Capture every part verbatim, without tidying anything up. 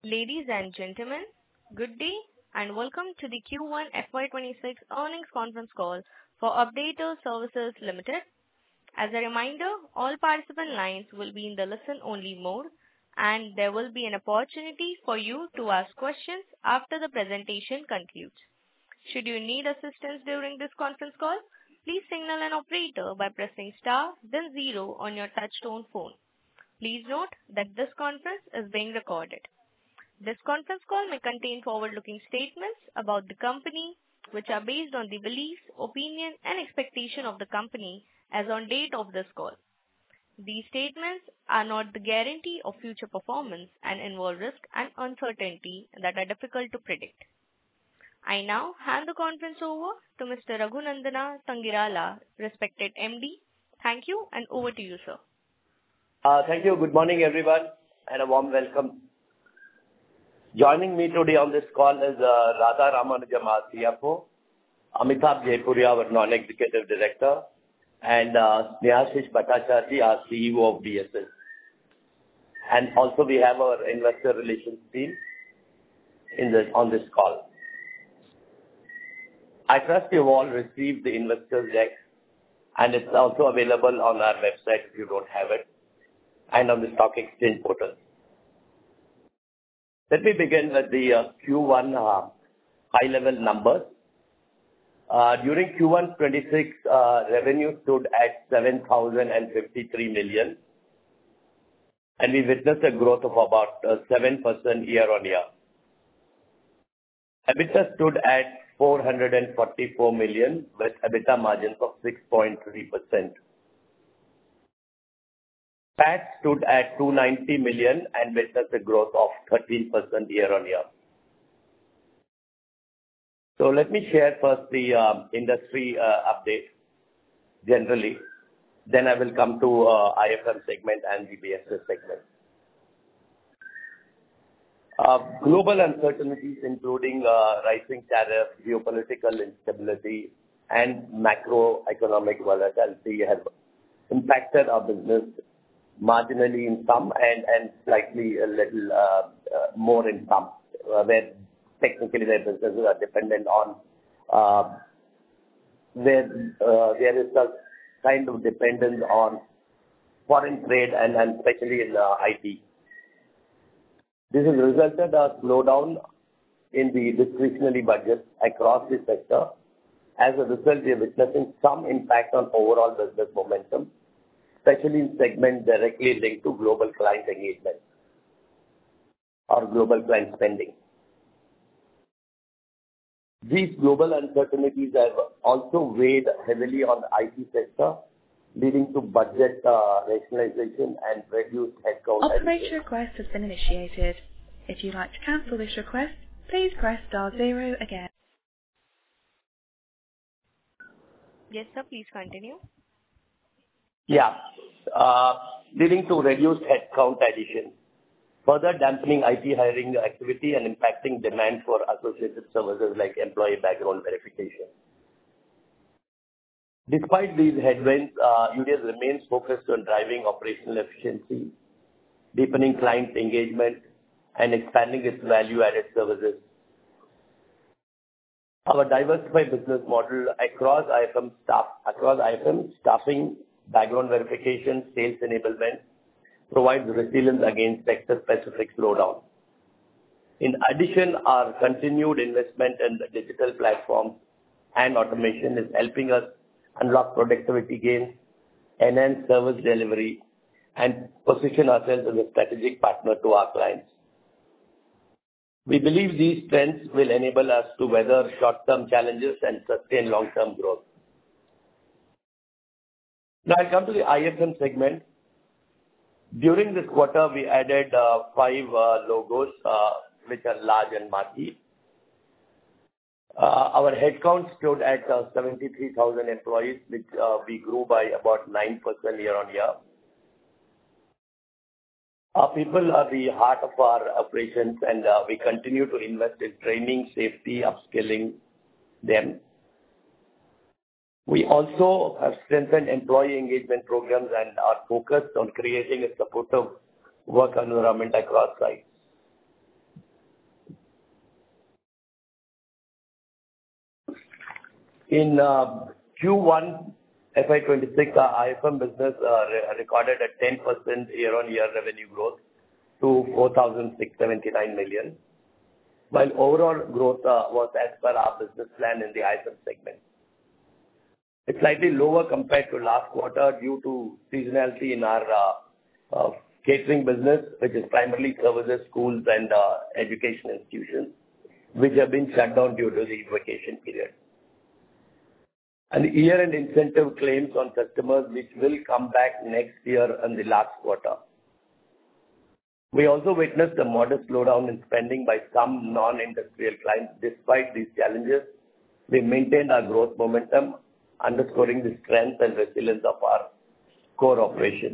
Ladies and gentlemen, good day and welcome to the Q one F Y twenty-six earnings conference call for Updater Services Limited. As a reminder, all participant lines will be in the listen-only mode, and there will be an opportunity for you to ask questions after the presentation concludes. Should you need assistance during this conference call, please signal an operator by pressing star then zero on your touchtone phone. Please note that this conference is being recorded. This conference call may contain forward-looking statements about the company, which are based on the beliefs, opinion, and expectation of the company as on date of this call. These statements are not the guarantee of future performance and involve risk and uncertainty that are difficult to predict. I now hand the conference over to Mister Raghunandana Tangirala, respected M D. Thank you, and over to you, sir. Uh, thank you. Good morning, everyone, and a warm welcome. Joining me today on this call is uh, Radha Ramanujam, our C F O, Amitabh Jaipuria, our Non-Executive Director, and uh, Snehashish Bhattacharjee, our C E O of B S S. And also we have our investor relations team in this, on this call. I trust you've all received the investors deck, and it's also available on our website if you don't have it, and on the stock exchange portal. Let me begin with the uh, Q one uh, high-level numbers. Uh, during Q one twenty-six, uh, revenue stood at seven thousand fifty-three million, and we witnessed a growth of about uh, seven percent year-on-year. EBITDA stood at four hundred forty-four million with EBITDA margins of six point three percent. P A T stood at two hundred ninety million and witnessed a growth of thirteen percent year-on-year. So let me share first the uh, industry uh, update generally. Then I will come to uh, I F M segment and the B S S segment. Uh, global uncertainties including uh, rising tariffs, geopolitical instability, and macroeconomic volatility have impacted our business marginally in some and, and slightly a little uh, uh, more in some, uh, where technically their businesses are dependent on, uh, where uh, there is a kind of dependence on foreign trade and, and especially in uh, I T. This has resulted a slowdown in the discretionary budget across the sector. As a result, we are witnessing some impact on overall business momentum, especially in segments directly linked to global client engagement or global client spending. These global uncertainties have also weighed heavily on the I T sector, leading to budget uh, rationalization and reduced headcount. Operator request has been initiated. If you'd like to cancel this request, please press star zero again. Yes, sir, please continue. Yeah, uh, leading to reduced headcount addition, further dampening I T hiring activity and impacting demand for associated services like employee background verification. Despite these headwinds, uh, U D S remains focused on driving operational efficiency, deepening client engagement, and expanding its value-added services. Our diversified business model across I F M staff, across I F M staffing, background verification, sales enablement, provides resilience against sector-specific slowdown. In addition, our continued investment in the digital platforms and automation is helping us unlock productivity gains, enhance service delivery, and position ourselves as a strategic partner to our clients. We believe these trends will enable us to weather short-term challenges and sustain long-term growth. Now I'll come to the I F M segment. During this quarter, we added uh, five uh, logos, uh, which are large and marquee. Uh, our headcount stood at uh, seventy-three thousand employees, which uh, we grew by about nine percent year-on-year. Our people are the heart of our operations, and uh, we continue to invest in training, safety, upskilling them. We also have strengthened employee engagement programs and are focused on creating a supportive work environment across sites. In uh, Q one F Y twenty-six, our I F M business uh, re- recorded a ten percent year-on-year revenue growth to four thousand six hundred seventy-nine million, while overall growth uh, was as per our business plan in the I F M segment. It's slightly lower compared to last quarter due to seasonality in our uh, uh, catering business, which is primarily services schools and uh, education institutions, which have been shut down due to the vacation period. And year-end incentive claims on customers, which will come back next year in the last quarter. We also witnessed a modest slowdown in spending by some non-industrial clients. Despite these challenges, we maintained our growth momentum, underscoring the strength and resilience of our core operations.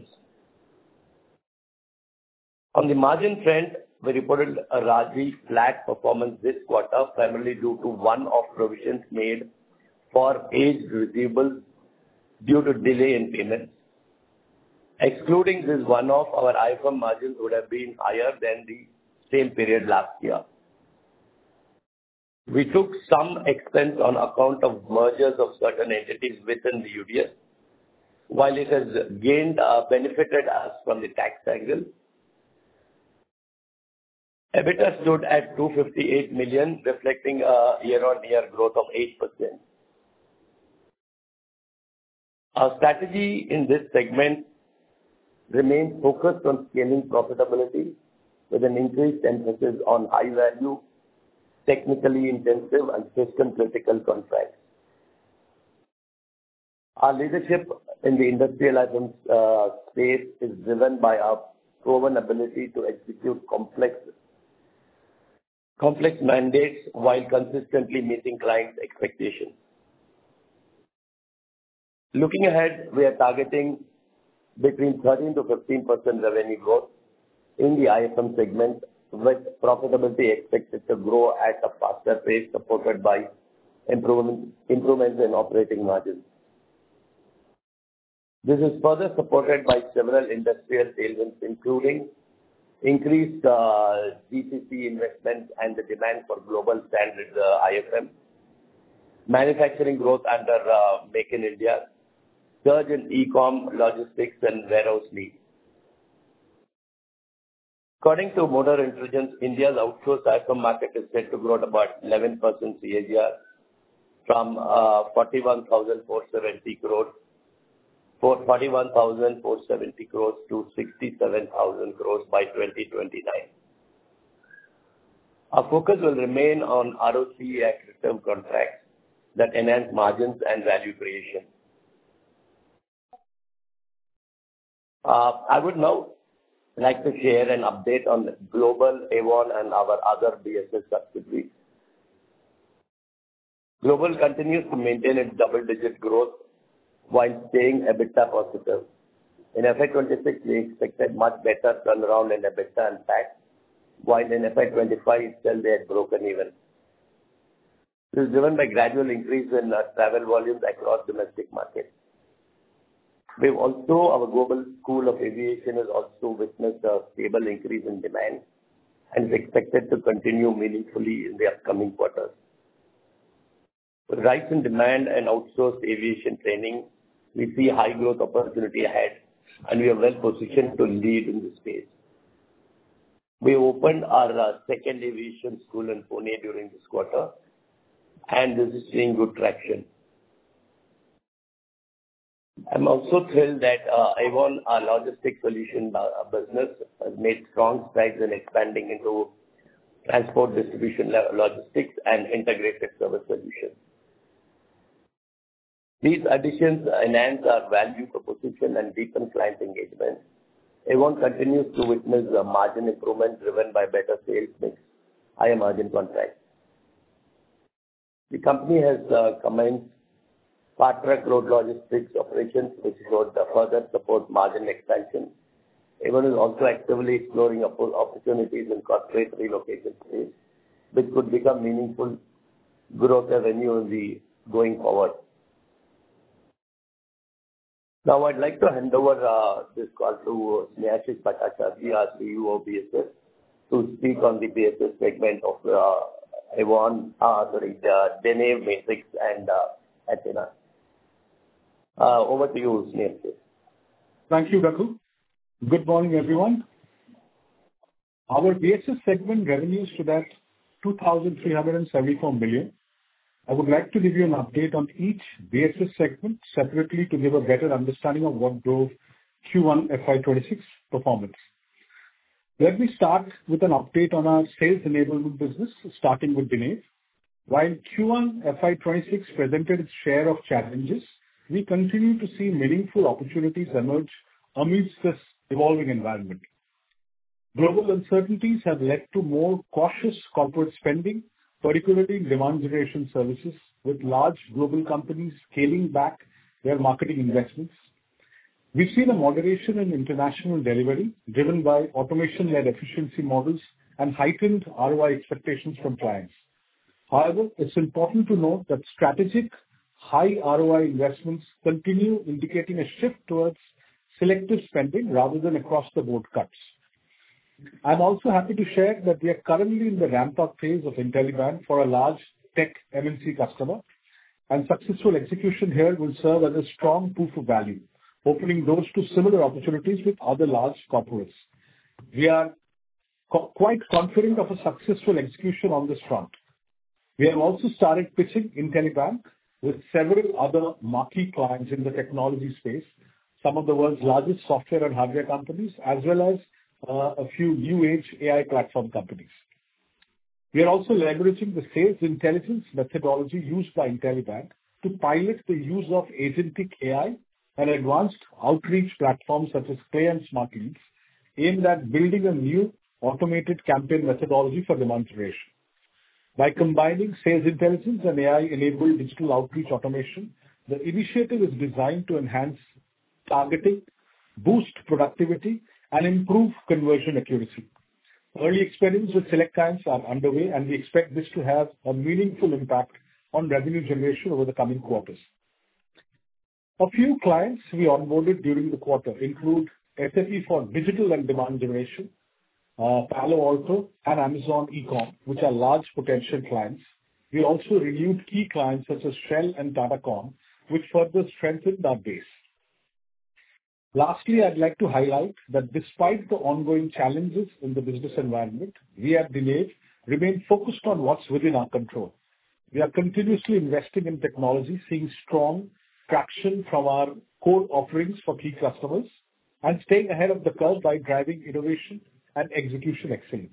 On the margin front, we reported a largely flat performance this quarter, primarily due to one-off provisions made for aged receivables due to delay in payments. Excluding this one-off, our I F M margins would have been higher than the same period last year. We took some expense on account of mergers of certain entities within the U D S. While it has gained, uh, benefited us from the tax angle, EBITDA stood at two hundred fifty-eight million, reflecting a year-on-year growth of eight percent. Our strategy in this segment remains focused on scaling profitability with an increased emphasis on high-value, technically intensive and system-critical contracts. Our leadership in the industrial items uh, space is driven by our proven ability to execute complex, complex mandates while consistently meeting clients' expectations. Looking ahead, we are targeting between thirteen to fifteen percent revenue growth in the I F M segment, with profitability expected to grow at a faster pace, supported by improvement, improvements in operating margins. This is further supported by several industrial tailwinds, including increased uh, G C C investments and the demand for global standard uh, I F M, manufacturing growth under uh, Make in India, surge in e-com, logistics and warehouse needs. According to Motor Intelligence, India's outsourced I F M market is set to grow at about eleven percent C A G R from uh, forty-one thousand four hundred seventy crores for forty-one thousand four hundred seventy crores to sixty-seven thousand crores by twenty twenty-nine. Our focus will remain on R O C E accretive contracts that enhance margins and value creation. Uh, I would now like to share an update on Global, Avon and our other B S S subsidiaries. Global continues to maintain its double-digit growth while staying EBITDA positive. In F Y twenty-six, we expected much better turnaround in EBITDA and P A T, while in F Y twenty-five itself they had broken even. This is driven by gradual increase in uh, travel volumes across domestic markets. We've also, our Global School of Aviation has also witnessed a stable increase in demand and is expected to continue meaningfully in the upcoming quarters. With rise in demand and outsourced aviation training, we see high growth opportunity ahead, and we are well positioned to lead in this space. We opened our uh, second aviation school in Pune during this quarter, and this is seeing good traction. I'm also thrilled that uh, Avon, our logistics solution uh, business, has made strong strides in expanding into transport distribution logistics and integrated service solutions. These additions enhance our value proposition and deepen client engagement. Avon continues to witness a margin improvement driven by better sales mix, higher margin contracts. The company has uh, commenced Part Truck Road Logistics operations, which would uh, further support margin expansion. Avon is also actively exploring opportunities in corporate relocation space, which could become meaningful growth revenue in the going forward. Now, I'd like to hand over uh, this call to Snehashish Bhattacharjee, our C E O of B S S, to speak on the B S S segment of uh, Avon, uh, sorry, the Dene Matrix and uh, Athena. Uh, over to you, Sneh. Thank you, Raghu. Good morning, everyone. Our B S S segment revenues stood at two thousand three hundred seventy-four million. I would like to give you an update on each B S S segment separately to give a better understanding of what drove Q one F Y twenty-six performance. Let me start with an update on our sales enablement business, starting with Dinev. While Q one F Y twenty-six presented its share of challenges, we continue to see meaningful opportunities emerge amidst this evolving environment. Global uncertainties have led to more cautious corporate spending, particularly in demand generation services, with large global companies scaling back their marketing investments. We've seen a moderation in international delivery driven by automation-led efficiency models and heightened R O I expectations from clients. However, it's important to note that strategic high R O I investments continue, indicating a shift towards selective spending rather than across-the-board cuts. I'm also happy to share that we are currently in the ramp-up phase of IntelliBand for a large tech M N C customer, and successful execution here will serve as a strong proof of value, opening doors to similar opportunities with other large corporates. We are co- quite confident of a successful execution on this front. We have also started pitching IntelliBand with several other marquee clients in the technology space, some of the world's largest software and hardware companies, as well as uh, a few new-age A I platform companies. We are also leveraging the sales intelligence methodology used by IntelliBand to pilot the use of agentic A I and advanced outreach platforms such as Clay and Smart Leads, aimed at building a new automated campaign methodology for demand generation. By combining sales intelligence and A I-enabled digital outreach automation, the initiative is designed to enhance targeting, boost productivity, and improve conversion accuracy. Early experiments with select clients are underway, and we expect this to have a meaningful impact on revenue generation over the coming quarters. A few clients we onboarded during the quarter include S A P for digital and demand generation, uh, Palo Alto, and Amazon Ecom, which are large potential clients. We also renewed key clients such as Shell and Tatacom, which further strengthened our base. Lastly, I'd like to highlight that despite the ongoing challenges in the business environment, we at Dinev remain focused on what's within our control. We are continuously investing in technology, seeing strong traction from our core offerings for key customers, and staying ahead of the curve by driving innovation and execution excellence.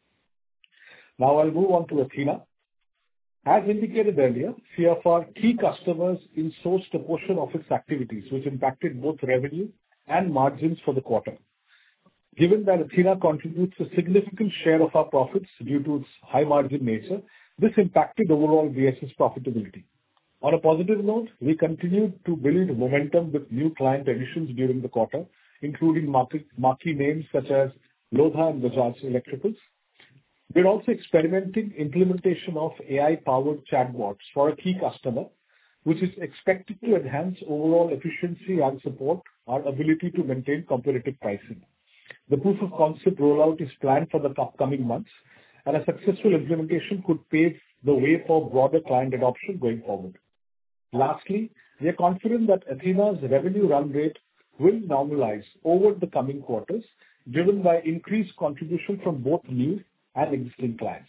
Now I'll move on to Athena. As indicated earlier, few of our key customers insourced a portion of its activities, which impacted both revenue and margins for the quarter. Given that Athena contributes a significant share of our profits due to its high margin nature, this impacted overall B S S profitability. On a positive note, we continued to build momentum with new client additions during the quarter, including market, marquee names such as Lodha and Bajaj Electricals. We're also experimenting implementation of A I-powered chatbots for a key customer, which is expected to enhance overall efficiency and support our ability to maintain competitive pricing. The proof of concept rollout is planned for the upcoming months, and a successful implementation could pave the way for broader client adoption going forward. Lastly, we are confident that Athena's revenue run rate will normalize over the coming quarters, driven by increased contribution from both new and existing clients.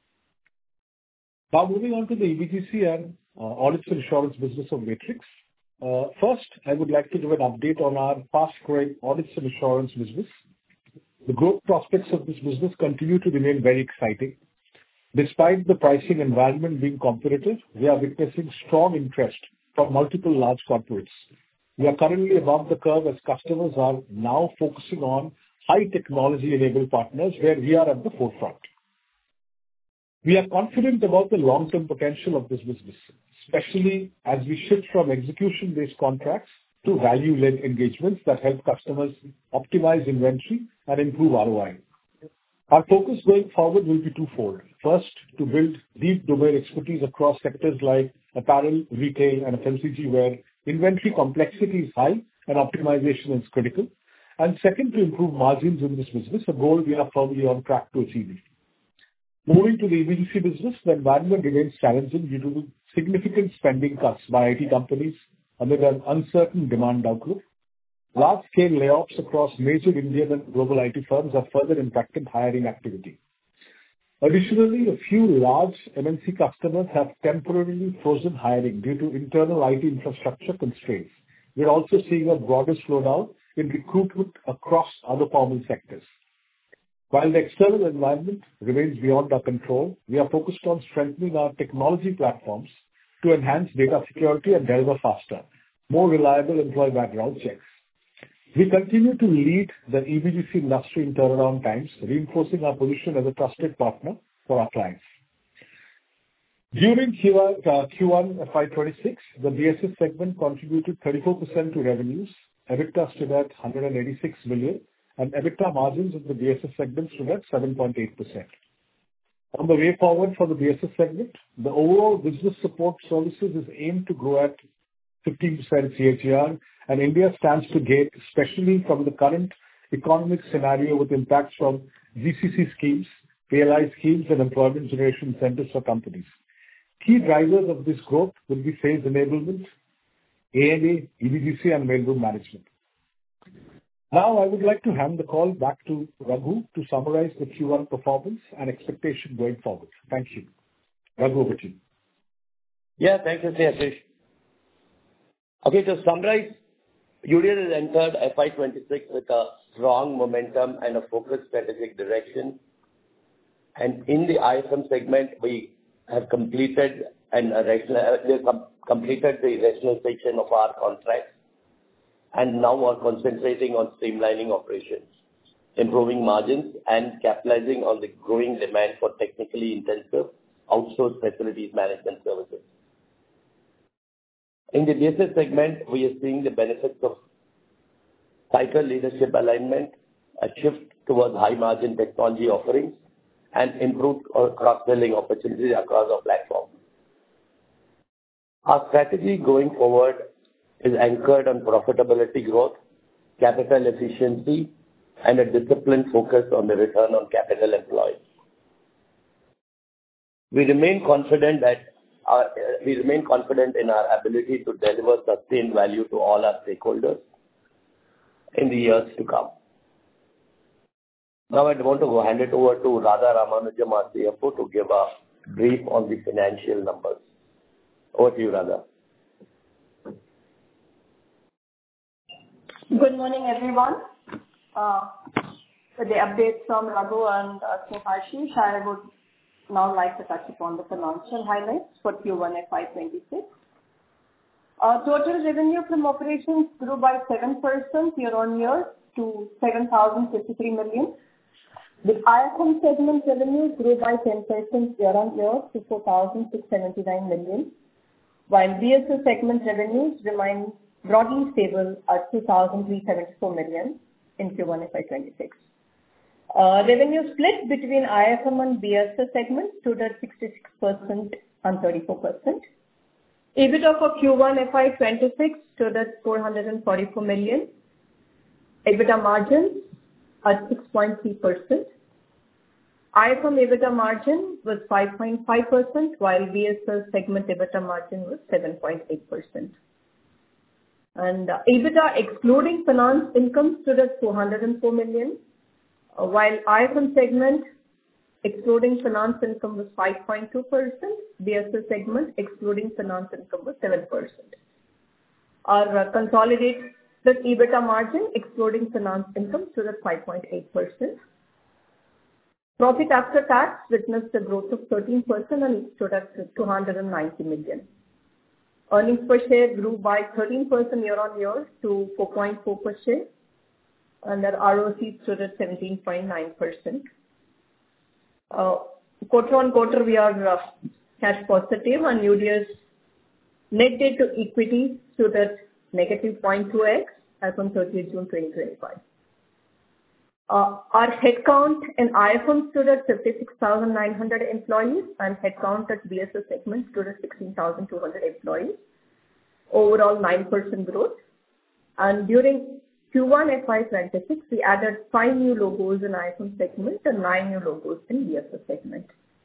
Now moving on to the E B G C and uh, audits and assurance business of Matrix. Uh, first, I would like to give an update on our fast-growing audits and assurance business. The growth prospects of this business continue to remain very exciting. Despite the pricing environment being competitive, we are witnessing strong interest from multiple large corporates. We are currently above the curve as customers are now focusing on high technology-enabled partners where we are at the forefront. We are confident about the long-term potential of this business, especially as we shift from execution-based contracts to value-led engagements that help customers optimize inventory and improve R O I. Our focus going forward will be twofold. First, to build deep domain expertise across sectors like apparel, retail, and F M C G, where inventory complexity is high and optimization is critical. And second, to improve margins in this business, a goal we are firmly on track to achieve. Moving to the E B G C business, the environment remains challenging due to significant spending cuts by I T companies amid an uncertain demand outlook. Large-scale layoffs across major Indian and global I T firms have further impacted hiring activity. Additionally, a few large M N C customers have temporarily frozen hiring due to internal I T infrastructure constraints. We're also seeing a broader slowdown in recruitment across other formal sectors. While the external environment remains beyond our control, we are focused on strengthening our technology platforms to enhance data security and deliver faster, more reliable employee background checks. We continue to lead the E B G C industry in turnaround times, reinforcing our position as a trusted partner for our clients. During Q one F Y twenty-six, the B S S segment contributed thirty-four percent to revenues, EBITDA stood at one hundred eighty-six million, and EBITDA margins of the B S S segment stood at seven point eight percent. On the way forward for the B S S segment, the overall business support services is aimed to grow at fifteen percent C A G R, and India stands to gain, especially from the current economic scenario with impacts from G C C schemes, P L I schemes, and employment generation incentives for companies. Key drivers of this growth will be sales enablement, A and A, E B G C, and mailroom management. Now, I would like to hand the call back to Raghu to summarize the Q one performance and expectation going forward. Thank you. Raghu, over to you. Yeah, thank you, Ashish. Okay, to summarize, U D S has entered F Y twenty-six with a strong momentum and a focused strategic direction. And in the I F M segment, we have completed and completed the rationalization of our contracts, and now are concentrating on streamlining operations, improving margins, and capitalizing on the growing demand for technically intensive outsourced facilities management services. In the B S S segment, we are seeing the benefits of tighter leadership alignment, a shift towards high-margin technology offerings, and improved cross-selling opportunities across our platform. Our strategy going forward is anchored on profitability growth, capital efficiency, and a disciplined focus on the return on capital employed. We remain confident that our, we remain confident in our ability to deliver sustained value to all our stakeholders in the years to come. Now I want to go hand it over to Radha Ramanujam, our C F O, to give a brief on the financial numbers. Over to you, Radha. Good morning, everyone. Uh, with the updates from Raghu and uh, Ashish, I would now like to touch upon the financial highlights for Q one F Y twenty-six. Uh, total revenue from operations grew by seven percent year-on-year to seven thousand fifty-three million. The I F M segment revenue grew by ten percent year-on-year to four thousand six hundred seventy-nine million, while B S S segment revenues remain broadly stable at two thousand three hundred seventy-four million in Q one F Y twenty-six. Uh, revenue split between I F M and B S S segments stood at sixty-six percent and thirty-four percent. EBITDA for Q one F Y twenty-six stood at four hundred forty-four million. EBITDA margins at six point three percent. I F M EBITDA margin was five point five percent, while B S S segment EBITDA margin was seven point eight percent. And uh, EBITDA excluding finance income stood at four hundred four million. Uh, while I F M segment excluding finance income was five point two percent, B S S segment excluding finance income was seven percent. Our uh, consolidated EBITDA margin excluding finance income stood at five point eight percent. Profit after tax witnessed a growth of thirteen percent and stood at two hundred ninety million. Earnings per share grew by thirteen percent year-on-year to four point four per share, and our R O C stood at seventeen point nine percent. Uh, quarter on quarter, we are uh, cash positive, and U D S net debt to equity stood at negative zero point two x as on thirtieth June twenty twenty-five. Uh, our headcount in I F M stood at fifty-six thousand nine hundred employees, and headcount at B S S segment stood at sixteen thousand two hundred employees. Overall, nine percent growth. And during Q one F Y twenty-six, we added five new logos in I F M segment and nine new logos in B S S segment.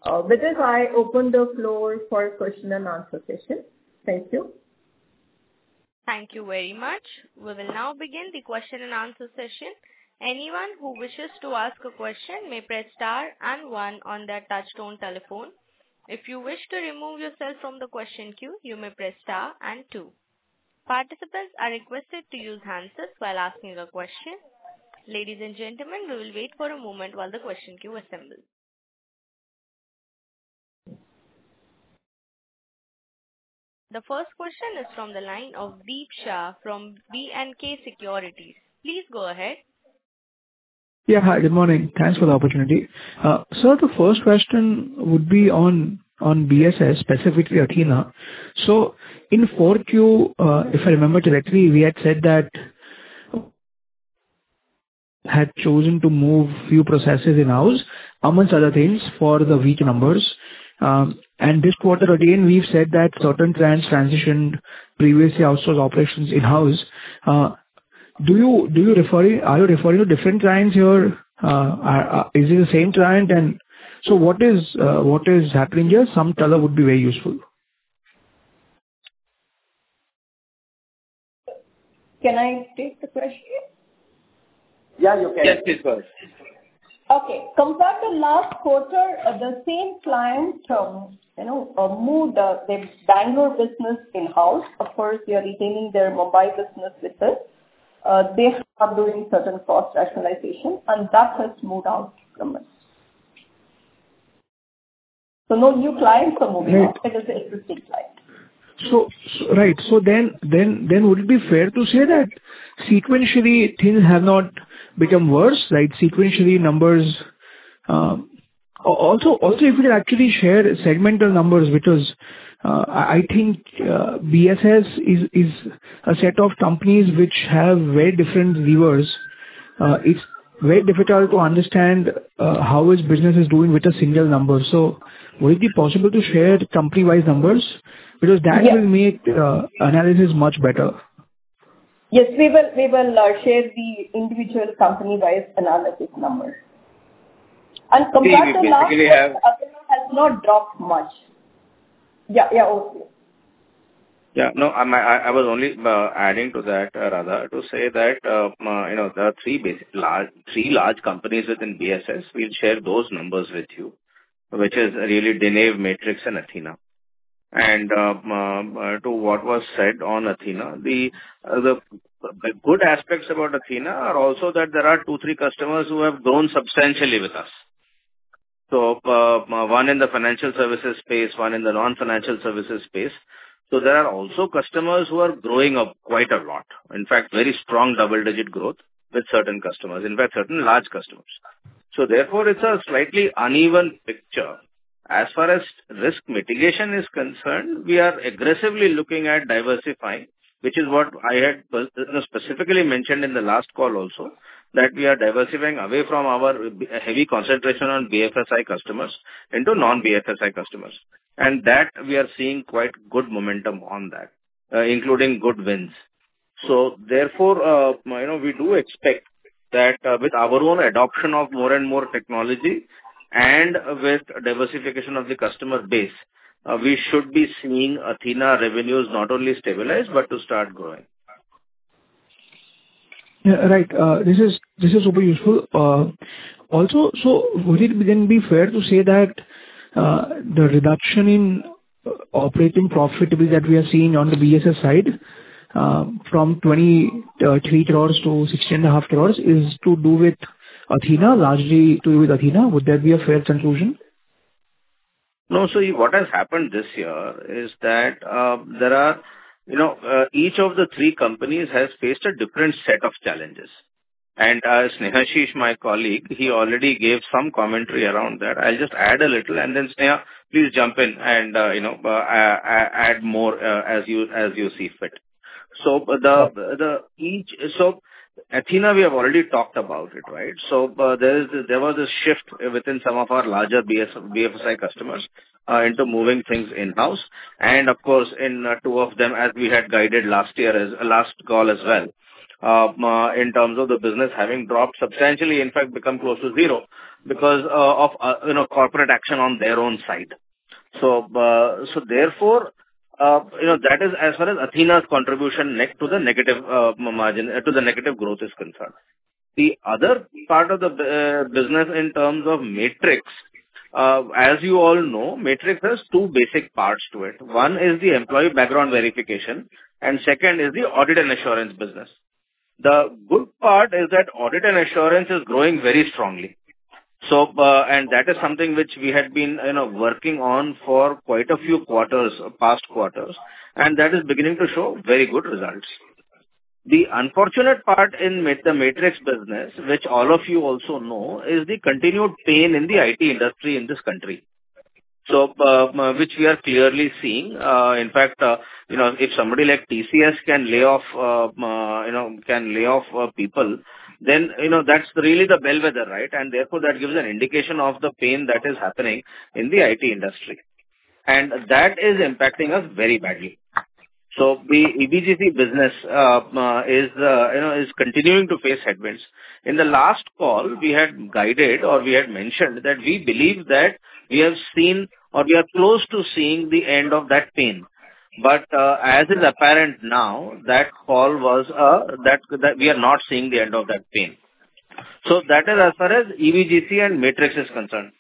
Uh, with this, I open the floor for question and answer session. Thank you. Thank you very much. We will now begin the question and answer session. Anyone who wishes to ask a question may press star and one on their touchtone telephone. If you wish to remove yourself from the question queue, you may press star and two. Participants are requested to use handsets while asking a question. Ladies and gentlemen, we will wait for a moment while the question queue assembles. The first question is from the line of Deep Shah from B and K Securities. Please go ahead. Yeah, hi, good morning. Thanks for the opportunity. Uh, sir, the first question would be on on B S S, specifically Athena. So in four Q, uh, if I remember correctly, we had said that had chosen to move few processes in-house, amongst other things, for the weak numbers. Um, and this quarter again, we've said that certain clients transitioned previously outsourced operations in-house. Uh, do you do you refer are you referring to different clients here? Uh, are, are, is it the same client? And so what is uh, what is happening here? Some color would be very useful. Can I take the question? Yeah, you can. Yes, please go ahead. Okay. Compared to last quarter, uh, the same client, um, you know, uh, moved uh, their Bangalore business in-house. Of course, they are retaining their Mumbai business with us. Uh, they are doing certain cost rationalization, and that has moved out from us. So no new clients are moving Right. out. It is the existing client. So, so right. So then, then, then would it be fair to say that sequentially things have not become worse, right? Sequentially numbers. Um, al- also, also if you could actually share segmental numbers, because uh, I I think uh, B S S is is a set of companies which have very different levers. Uh, it's very difficult to understand uh, how his business is doing with a single number. So would it be possible to share company-wise numbers? Because that Yes. will make uh, analysis much better. Yes, we will we will uh, share the individual company-wise analysis numbers. And compared we to last basically quarter, have- Athena has not dropped much. Yeah, yeah, okay. Yeah, no, I'm- I I was only uh, adding to that, uh, Radha, to say that, uh, uh, you know, there are three basic large, three large companies within B S S. We'll share those numbers with you, which is really Denave, Matrix, and Athena. And uh, uh, to what was said on Athena, the uh, the the good aspects about Athena are also that there are two, three customers who have grown substantially with us. So, uh, one in the financial services space, one in the non-financial services space. So there are also customers who are growing up quite a lot. In fact, very strong double-digit growth with certain customers, in fact, certain large customers. So therefore, it's a slightly uneven picture. As far as risk mitigation is concerned, we are aggressively looking at diversifying, which is what I had specifically mentioned in the last call also, that we are diversifying away from our heavy concentration on B F S I customers into non-B F S I customers. And that we are seeing quite good momentum on that, uh, including good wins. So therefore, uh, you know, we do expect that uh, with our own adoption of more and more technology and with diversification of the customer base, uh, we should be seeing Athena revenues not only stabilize, but to start growing. Yeah, right. Uh, This is this is super useful. Uh, Also, so would it then be fair to say that uh, the reduction in uh, operating profitability that we are seeing on the B S S side, uh, from twenty-three crores to sixteen point five crores, is to do with Athena, largely to do with Athena? Would that be a fair conclusion? No, so what has happened this year is that uh, there are, you know, uh, each of the three companies has faced a different set of challenges. And uh, Snehashish, my colleague, he already gave some commentary around that. I'll just add a little, and then Sneha, please jump in and uh, you know uh, add more uh, as you as you see fit. So the the each so Athena, we have already talked about it, right? So uh, there is there was a shift within some of our larger B S, B F S I customers uh, into moving things in-house, and of course, in uh, two of them, as we had guided last year as uh, last call as well. Uh, uh, in terms of the business having dropped substantially, in fact, become close to zero. because uh, of uh, you know corporate action on their own side. So uh, so therefore, uh, you know that is as far as Athena's contribution ne- to the negative uh, margin uh, to the negative growth is concerned. The other part of the uh, business in terms of Matrix, uh, as you all know, Matrix has two basic parts to it. One is the employee background verification, and second is the audit and assurance business. The good part is that audit and assurance is growing very strongly. So, uh, and that is something which we had been, you know, working on for quite a few quarters, past quarters, and that is beginning to show very good results. The unfortunate part in the Matrix business, which all of you also know, is the continued pain in the I T industry in this country. So, uh, which we are clearly seeing. Uh, in fact, uh, you know, if somebody like T C S can lay off, uh, uh, you know, can lay off uh, people, then, you know, that's really the bellwether, right? And therefore, that gives an indication of the pain that is happening in the I T industry. And that is impacting us very badly. So the E B G C business uh, uh, is, uh, you know, is continuing to face headwinds. In the last call, we had guided or we had mentioned that we believe that we have seen or we are close to seeing the end of that pain. But uh, as is apparent now, that call was uh, that that we are not seeing the end of that pain. So that is as far as E B G C and Matrix is concerned.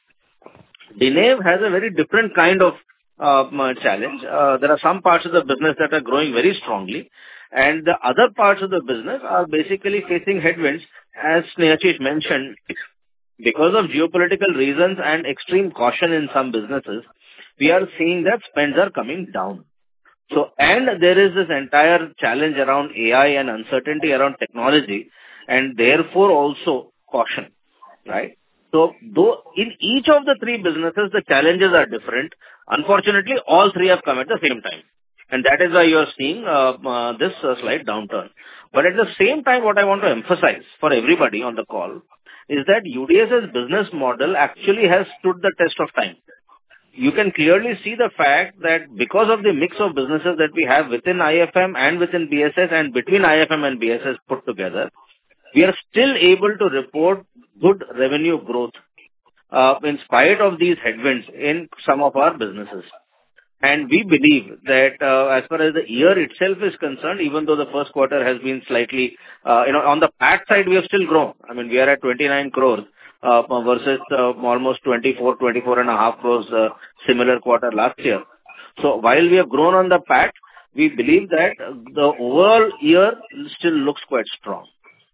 Dinav has a very different kind of uh, challenge. Uh, there are some parts of the business that are growing very strongly, and the other parts of the business are basically facing headwinds, as Snehachish mentioned, because of geopolitical reasons and extreme caution in some businesses. We are seeing that spends are coming down. So, and there is this entire challenge around A I and uncertainty around technology, and therefore also caution, right? So, though in each of the three businesses, the challenges are different. Unfortunately, all three have come at the same time. And that is why you are seeing uh, uh, this uh, slight downturn. But at the same time, what I want to emphasize for everybody on the call is that UDS's business model actually has stood the test of time. You can clearly see the fact that because of the mix of businesses that we have within I F M and within B S S and between I F M and B S S put together, we are still able to report good revenue growth uh, in spite of these headwinds in some of our businesses. And we believe that uh, as far as the year itself is concerned, even though the first quarter has been slightly, uh, you know, on the P A T side, we have still grown. I mean, we are at twenty-nine crores uh, versus uh, almost twenty-four, twenty-four and a half crores uh, similar quarter last year. So while we have grown on the P A T, we believe that the overall year still looks quite strong.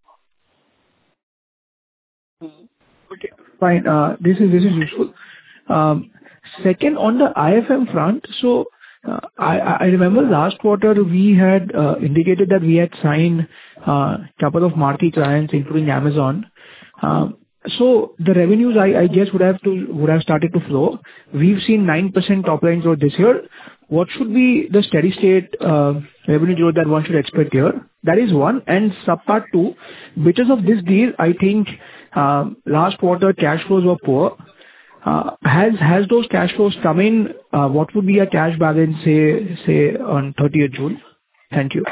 Okay, fine. Uh, this is this is useful. Um, second, on the I F M front, so uh, I, I remember last quarter we had uh, indicated that we had signed a uh, couple of marquee clients, including Amazon. Um, so the revenues, I, I guess, would have to would have started to flow. We've seen nine percent top line growth this year. What should be the steady state uh, revenue growth that one should expect here? That is one. And subpart two, because of this deal, I think uh, last quarter cash flows were poor. Uh, has has those cash flows come in? Uh, what would be a cash balance, say say on thirtieth June? Thank you.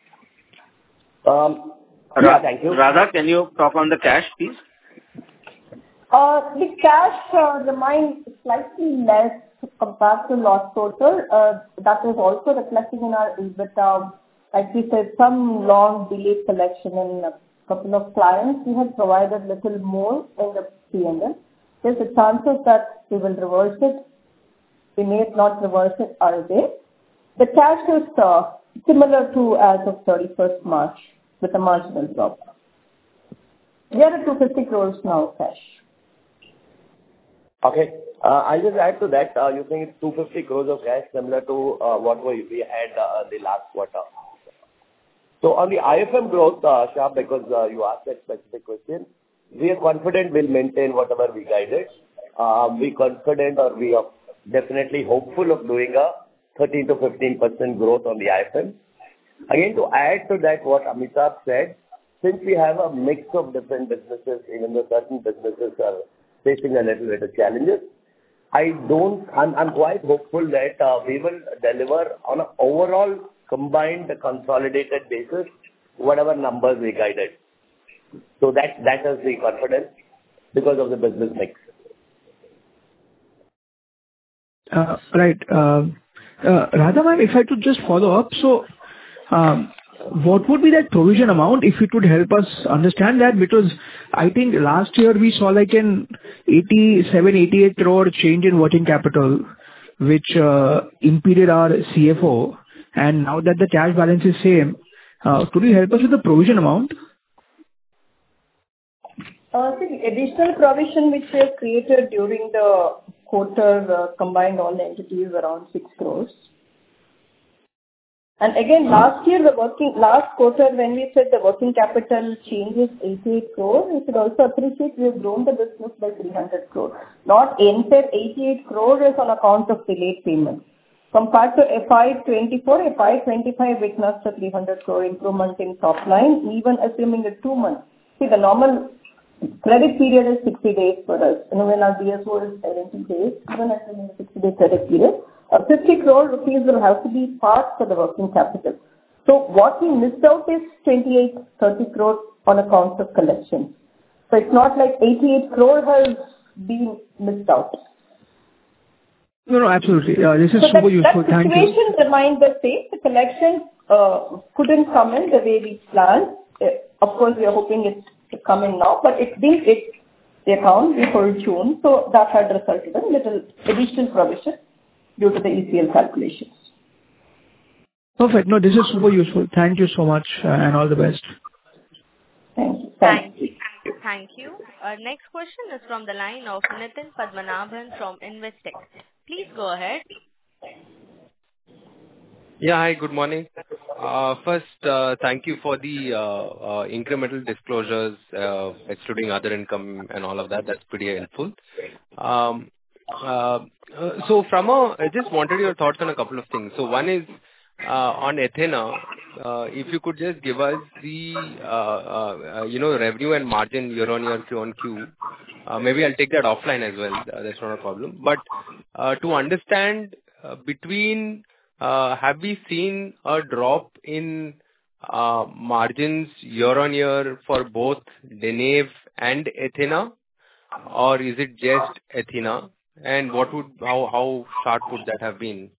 Um, yeah, thank you. Radha, can you talk on the cash, please? Uh, the cash uh, remains slightly less compared to last quarter. Uh, that is also reflecting in our EBITDA. Like we said, some long delayed collection in a couple of clients. We have provided little more in the P and L. There's a chances that we will reverse it. We may not reverse it either way. The cash is uh, similar to as of thirty-first March with a marginal drop. We are at two hundred fifty crores now cash. Okay. Uh, I'll just add to that. Uh, you think it's two hundred fifty crores of cash similar to uh, what we, we had uh, the last quarter. So on the I F M growth, uh, Sharp, because uh, you asked that specific question, we are confident we'll maintain whatever we guided. Uh, we confident or we are definitely hopeful of doing a thirteen to fifteen percent growth on the I F M. Again, to add to that what Amitabh said, since we have a mix of different businesses, even though certain businesses are facing a little bit of challenges, I don't, I'm, I'm quite hopeful that uh, we will deliver on an overall combined consolidated basis, whatever numbers we guided. So that, that is the confidence. because of the business mix. Uh, Right. Uh, uh, Radha ma'am, if I could just follow up. So, um, what would be that provision amount, if you could help us understand that? Because I think last year we saw like an eighty-seven, eighty-eight crore change in working capital, which uh, impeded our C F O, and now that the cash balance is same, uh, could you help us with the provision amount? Uh, see, the additional provision which we have created during the quarter, uh, combined all the entities, around six crores. And again, last year, the working, last quarter, when we said the working capital changes eighty-eight crore, we should also appreciate we have grown the business by three hundred crore. Not entire eighty-eight crore is on account of delayed payment. Compared to F Y twenty-four, F Y twenty-five witnessed a three hundred crore improvement in top line, even assuming the two months. See, the normal credit period is sixty days for us. You know, when our D S O is seventy days, even assuming the sixty day credit period, uh, fifty crore rupees will have to be parked for the working capital. So what we missed out is twenty-eight, thirty crore on account of collection. So it's not like eighty-eight crore has been missed out. No, no, absolutely. Uh, This is So super that, useful. that Thank you. situation remains the same. The collection uh, couldn't come in the way we planned. Uh, of course, we are hoping it's to come in now, but it didn't hit the account before June, so that had resulted in little additional provision due to the E C L calculations. Perfect. No, this is super useful. Thank you so much, uh, and all the best. Thank you. Thank you. Thank you. Our next question is from the line of Nitin Padmanabhan from Investec. Please go ahead. Yeah, hi, good morning. Uh, First, uh, thank you for the uh, uh, incremental disclosures, uh, excluding other income and all of that. That's pretty helpful. Um, uh, uh, So from a... I just wanted your thoughts on a couple of things. So one is, uh, on Athena, uh, if you could just give us the, uh, uh, uh, you know, revenue and margin year-on-year, Q-on-Q. Uh, Maybe I'll take that offline as well. Uh, That's not a problem. But, uh, to understand, uh, between... Uh, have we seen a drop in uh, margins year-on-year for both Denave and Athena, or is it just Athena? And what would how how sharp would that have been?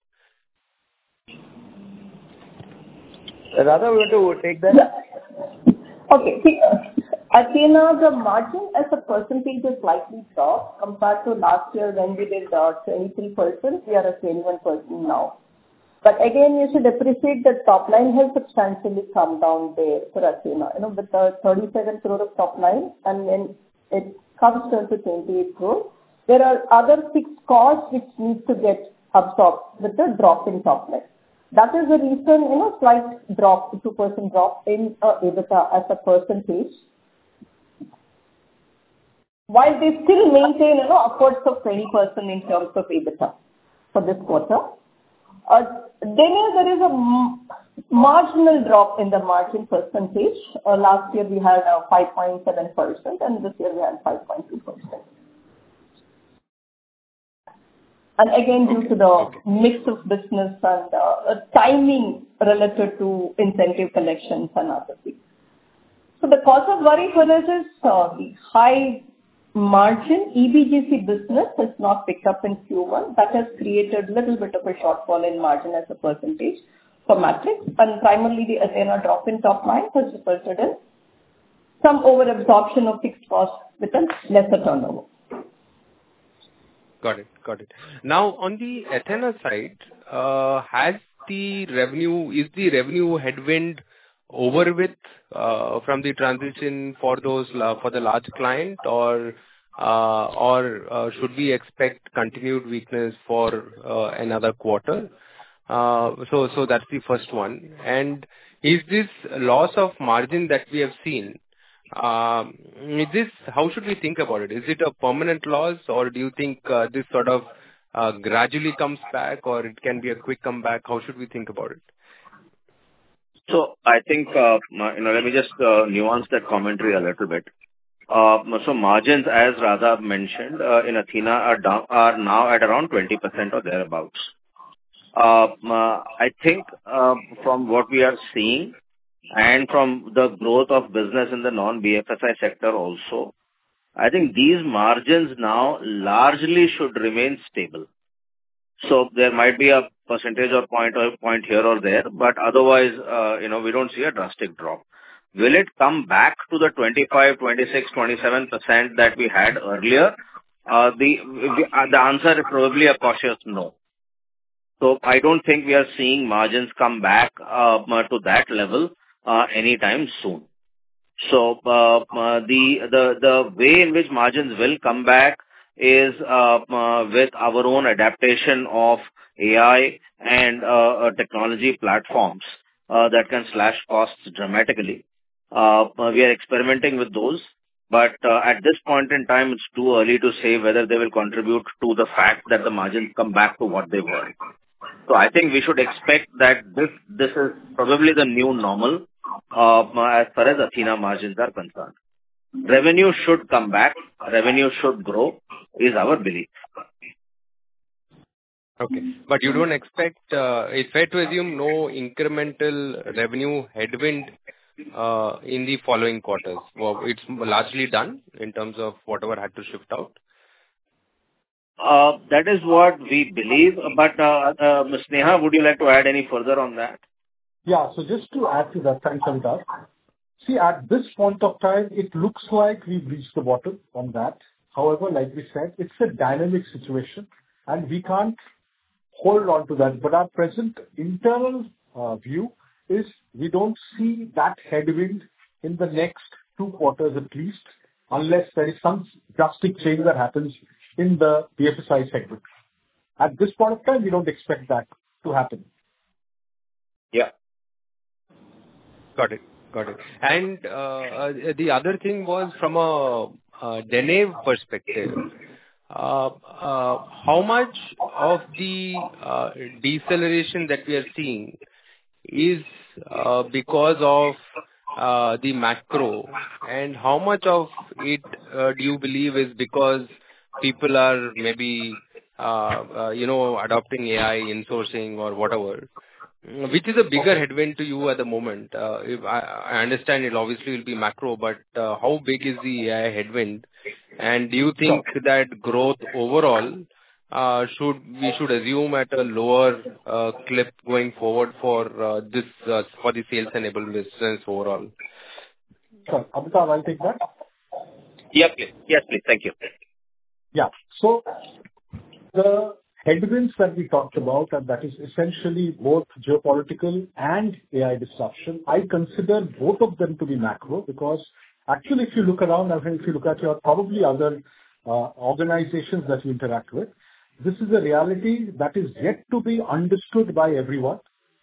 Radha, we want to take that? Yeah. Okay. See, Athena, the margin as a percentage is slightly dropped compared to last year when we did uh, twenty-three percent. We are at twenty-one percent now. But again, you should appreciate that top line has substantially come down there for Athena. You know, with the thirty-seven crore of top line, and when it comes down to twenty-eight crore, there are other fixed costs which need to get absorbed with the drop in top line. That is the reason, you know, slight drop, two percent drop in uh, EBITDA as a percentage. While they still maintain, you know, upwards of twenty percent in terms of EBITDA for this quarter. Uh, then there is a m- marginal drop in the margin percentage. Uh, last year we had uh, five point seven percent and this year we had five point two percent. And again, due to the mix of business and uh, timing related to incentive collections and other things. So the cause of worry for us is uh, the high margin E B G C business has not picked up in Q one. That has created a little bit of a shortfall in margin as a percentage for Matrix, and primarily the Athena drop in top line has resulted in some over-absorption of fixed costs with a lesser turnover. Got it. Got it. Now, on the Athena side, uh, has the revenue, is the revenue headwind over with uh, from the transition for those la- for the large client, or uh, or uh, should we expect continued weakness for uh, another quarter? Uh, So so that's the first one. And is this loss of margin that we have seen, um, is this, how should we think about it? Is it a permanent loss, or do you think uh, this sort of uh, gradually comes back, or it can be a quick comeback? How should we think about it? So I think, uh, you know, let me just uh, nuance that commentary a little bit. Uh, So margins, as Radha mentioned, uh, in Athena are down, are now at around twenty percent or thereabouts. Uh, uh, I think, uh, from what we are seeing and from the growth of business in the non-B F S I sector also, I think these margins now largely should remain stable. So there might be a percentage or point or point here or there, but otherwise, uh, you know, we don't see a drastic drop. Will it come back to the twenty-five, twenty-six, twenty-seven percent that we had earlier? Uh, the, the answer is probably a cautious no. So I don't think we are seeing margins come back uh, to that level uh, anytime soon. So uh, uh, the the the way in which margins will come back is uh, uh, with our own adaptation of A I and uh, uh, technology platforms uh, that can slash costs dramatically. Uh, we are experimenting with those, but uh, at this point in time, it's too early to say whether they will contribute to the fact that the margins come back to what they were. So I think we should expect that this this is probably the new normal uh, as far as Athena margins are concerned. Revenue should come back, revenue should grow, is our belief. Okay. But you don't expect, uh, it's fair to assume no incremental revenue headwind uh, in the following quarters. Well, it's largely done in terms of whatever had to shift out. Uh, that is what we believe. But uh, uh, Miz Neha, would you like to add any further on that? Yeah. So just to add to that, thanks, Amitabh. See, at this point of time, it looks like we've reached the bottom on that. However, like we said, it's a dynamic situation and we can't hold on to that. But our present internal uh, view is we don't see that headwind in the next two quarters at least, unless there is some drastic change that happens in the B F S I segment. At this point of time, we don't expect that to happen. Yeah. Got it. Got it. And uh, the other thing was from a uh, Deneve perspective, uh, uh, how much of the uh, deceleration that we are seeing is uh, because of uh, the macro, and how much of it uh, do you believe is because people are maybe uh, uh, you know adopting A I, insourcing or whatever? Which is a bigger headwind to you at the moment? Uh, if I, I understand it obviously will be macro, but uh, how big is the A I headwind? And do you think that growth overall uh, should we should assume at a lower uh, clip going forward for uh, this uh, for the sales enablement business overall? Sure. Amitabh, I'll take that. Yeah, please. Yes, please. Thank you. Yeah. So the headwinds that we talked about, and that is essentially both geopolitical and A I disruption, I consider both of them to be macro because actually if you look around, and if you look at your probably other uh, organizations that you interact with, this is a reality that is yet to be understood by everyone.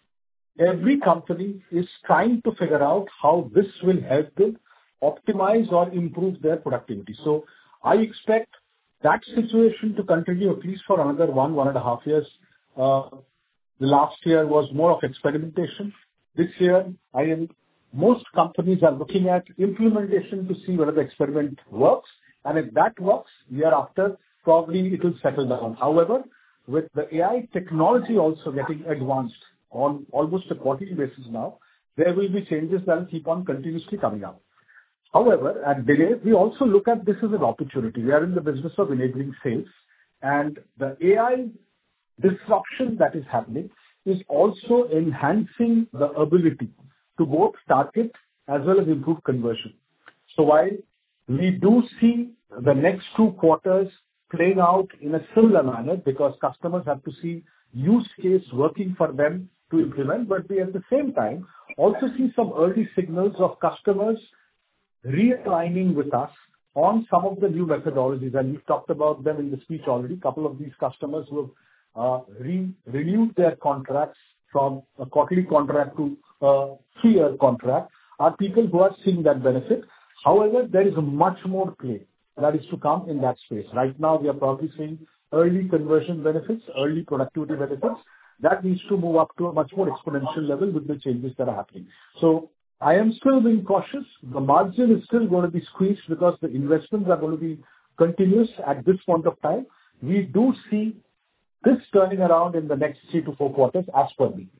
Every company is trying to figure out how this will help them optimize or improve their productivity. So I expect that situation to continue at least for another one, one and a half years. Uh, the last year was more of experimentation. This year, I am, most companies are looking at implementation to see whether the experiment works. And if that works, year after, probably it will settle down. However, with the A I technology also getting advanced on almost a quarterly basis now, there will be changes that will keep on continuously coming up. However, at Deneve, we also look at this as an opportunity. We are in the business of enabling sales, and the A I disruption that is happening is also enhancing the ability to both target as well as improve conversion. So while we do see the next two quarters playing out in a similar manner because customers have to see use case working for them to implement, but we at the same time also see some early signals of customers realigning with us on some of the new methodologies, and we've talked about them in the speech already. A couple of these customers who have uh, re- renewed their contracts from a quarterly contract to a three-year contract are people who are seeing that benefit. However, there is much more play that is to come in that space. Right now, we are probably seeing early conversion benefits, early productivity benefits. That needs to move up to a much more exponential level with the changes that are happening. So I am still being cautious. The margin is still going to be squeezed because the investments are going to be continuous at this point of time. We do see this turning around in the next three to four quarters as per me.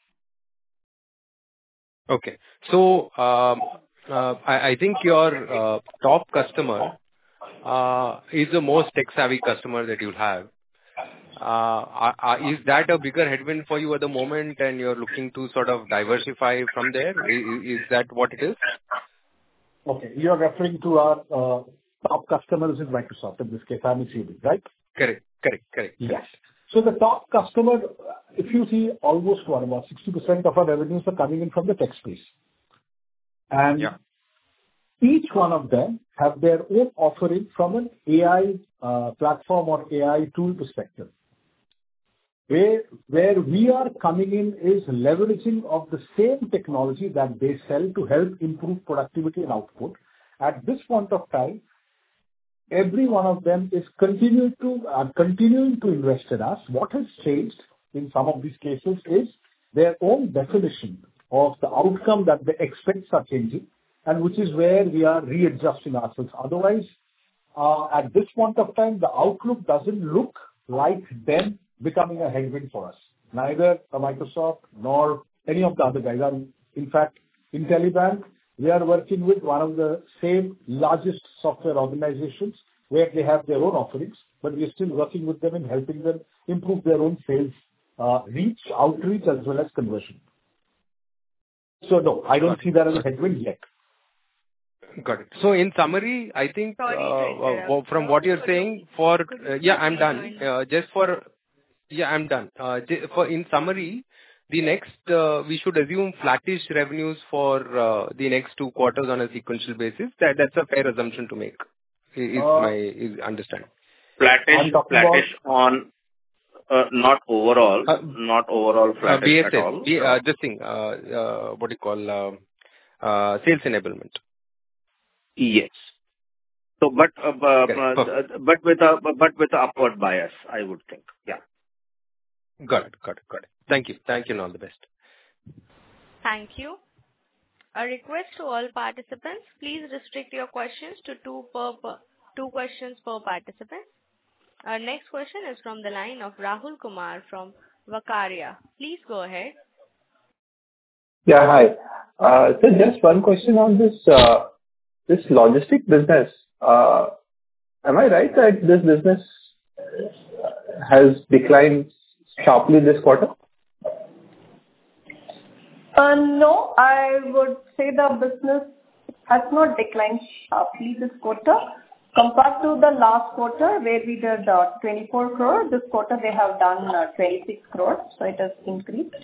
Okay. So um, uh, I, I think your uh, top customer uh, is the most tech-savvy customer that you'll have. Uh, uh, Is that a bigger headwind for you at the moment, and you're looking to sort of diversify from there? I- Is that what it is? Okay. You're referring to our uh, top customers in Microsoft, in this case, I'm assuming, right? Correct. Correct. Correct. Yes. So the top customer, if you see, almost what, about sixty percent of our revenues are coming in from the tech space. And Yeah. each one of them have their own offering from an A I uh, platform or A I tool perspective. Where, where we are coming in is leveraging of the same technology that they sell to help improve productivity and output. At this point of time, every one of them is continuing to uh, continuing to invest in us. What has changed in some of these cases is their own definition of the outcome that they expect are changing, and which is where we are readjusting ourselves. Otherwise, uh, at this point of time, the outlook doesn't look like them becoming a headwind for us. Neither Microsoft nor any of the other guys. And in fact, IntelliBand, we are working with one of the same largest software organizations where they have their own offerings, but we are still working with them and helping them improve their own sales uh, reach, outreach, as well as conversion. So no, I don't see that as a headwind yet. Got it. So in summary, I think Sorry to uh, interrupt. uh, from what you're saying, for Could you uh, yeah, I'm please done. join? Uh, Just for yeah, I'm done. Uh, j- For in summary, the next uh, we should assume flattish revenues for uh, the next two quarters on a sequential basis. That That's a fair assumption to make, i- is Uh, my is understanding. Flattish, I'm talking about flattish on, uh, not overall, Uh, not overall uh, flattish at B S S, all. B- Uh, uh, this thing, uh, uh, what do you call, uh, uh, sales enablement. Yes. So, but uh, uh, Correct. Perfect. uh, but with a but with a upward bias, I would think. Yeah. Got it. Got it. Got it. Thank you. Thank you, and all the best. Thank you. A request to all participants, please restrict your questions to two per per- two questions per participant. Our next question is from the line of Rahul Kumar from Vakaria. Please go ahead. Yeah, hi. Uh, So just one question on this uh, this logistic business. Uh, Am I right that this business has declined sharply this quarter? Uh, No, I would say the business has not declined sharply this quarter. Compared to the last quarter, where we did uh, twenty-four crore, this quarter they have done uh, twenty-six crore, so it has increased.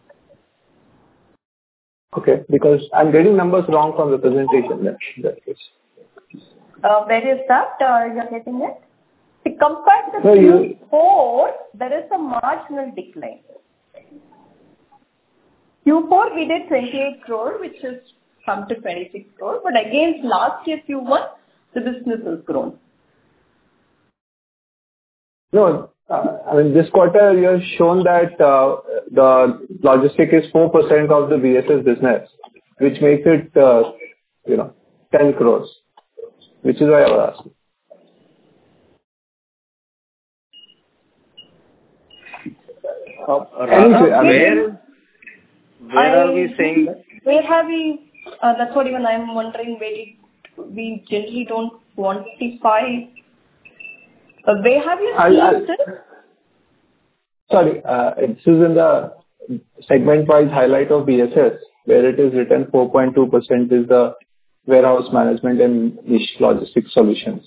Okay, because I'm getting numbers wrong from the presentation. That that is. Uh, Where is that uh, you're getting it? See, compared to No, you- Q four, there is a marginal decline. Q four, we did twenty-eight crore, which has come to twenty-six crore, but against last year Q one, the business has grown. No, uh, I mean, this quarter you have shown that uh, the logistic is four percent of the B S S business, which makes it, uh, you know, ten crores, which is why I was asking. Uh, Anyway, Radha, I mean- where is where are we I- saying that? Where have we, uh, that's what even I'm wondering, where did, we generally don't quantify. Uh, Where have you I'll- I'll- seen this? Sorry, uh, this is in the segment-wise highlight of B S S, where it is written four point two percent is the warehouse management and niche logistics solutions.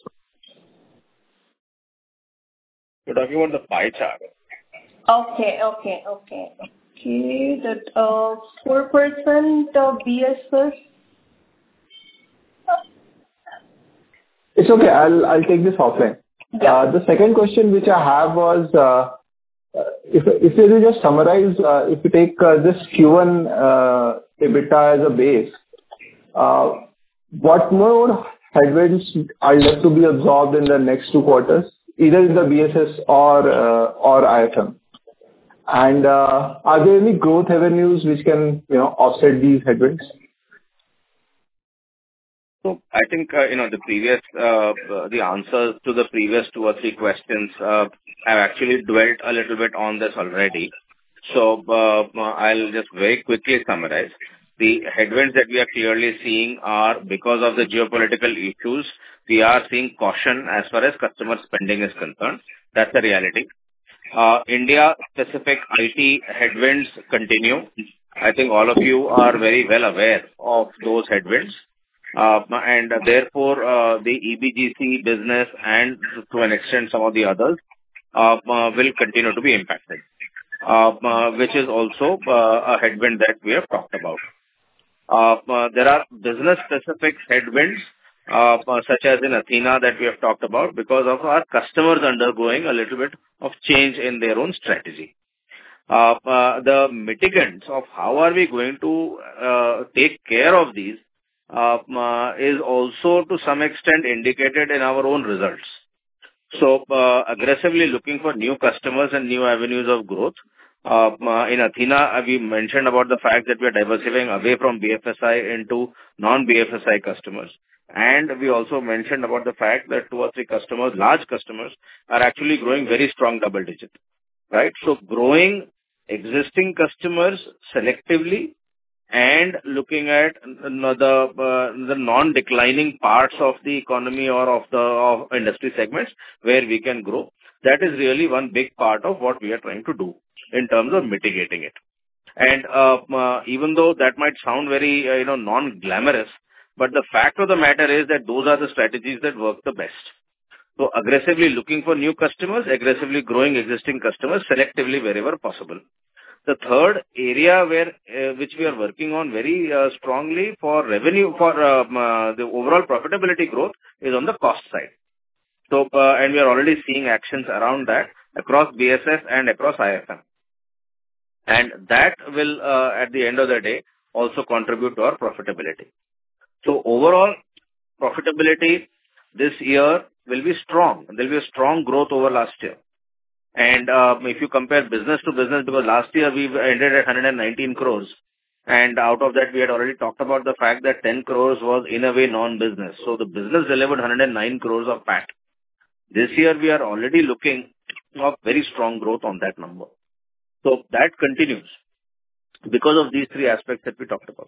You're talking about the pie chart. Okay, okay, okay. Okay, that uh, four percent of B S S. It's okay. I'll I'll take this offline. Yeah. Uh, The second question which I have was, uh, uh, if if you just summarize, uh, if you take uh, this Q one uh, EBITDA as a base, uh, what more headwinds are left to be absorbed in the next two quarters, either in the B S S or uh, or I F M? And uh, are there any growth avenues which can, you know, offset these headwinds? So I think, uh, you know, the previous, uh, uh, the answers to the previous two or three questions, uh, I've actually dwelt a little bit on this already. So, uh, I'll just very quickly summarize. The headwinds that we are clearly seeing are because of the geopolitical issues. We are seeing caution as far as customer spending is concerned. That's the reality. Uh, India-specific I T headwinds continue. I think all of you are very well aware of those headwinds. Uh, and therefore, uh, the E B G C business and to an extent some of the others uh, uh, will continue to be impacted, uh, uh, which is also uh, a headwind that we have talked about. Uh, uh, there are business-specific headwinds, uh, uh, such as in Athena that we have talked about because of our customers undergoing a little bit of change in their own strategy. Uh, uh, the mitigants of how are we going to uh, take care of these uh, uh, is also to some extent indicated in our own results. So, uh, aggressively looking for new customers and new avenues of growth. Uh, uh, in Athena, uh, we mentioned about the fact that we are diversifying away from B F S I into non-B F S I customers. And we also mentioned about the fact that two or three customers, large customers, are actually growing very strong double digit, right? So growing existing customers selectively and looking at the, uh, the non-declining parts of the economy or of the of industry segments where we can grow. That is really one big part of what we are trying to do in terms of mitigating it. And uh, uh, even though that might sound very, uh, you know, non-glamorous, but the fact of the matter is that those are the strategies that work the best. So aggressively looking for new customers, aggressively growing existing customers selectively wherever possible. The third area where uh, which we are working on very uh, strongly for revenue, for um, uh, the overall profitability growth is on the cost side. So, uh, and we are already seeing actions around that across B S S and across I F M. And that will, uh, at the end of the day, also contribute to our profitability. So overall, profitability this year will be strong. There will be a strong growth over last year. And uh, if you compare business to business, because last year we ended at one hundred nineteen crores, and out of that we had already talked about the fact that ten crores was in a way non-business. So the business delivered one hundred nine crores of P A T. This year we are already looking of very strong growth on that number. So that continues because of these three aspects that we talked about.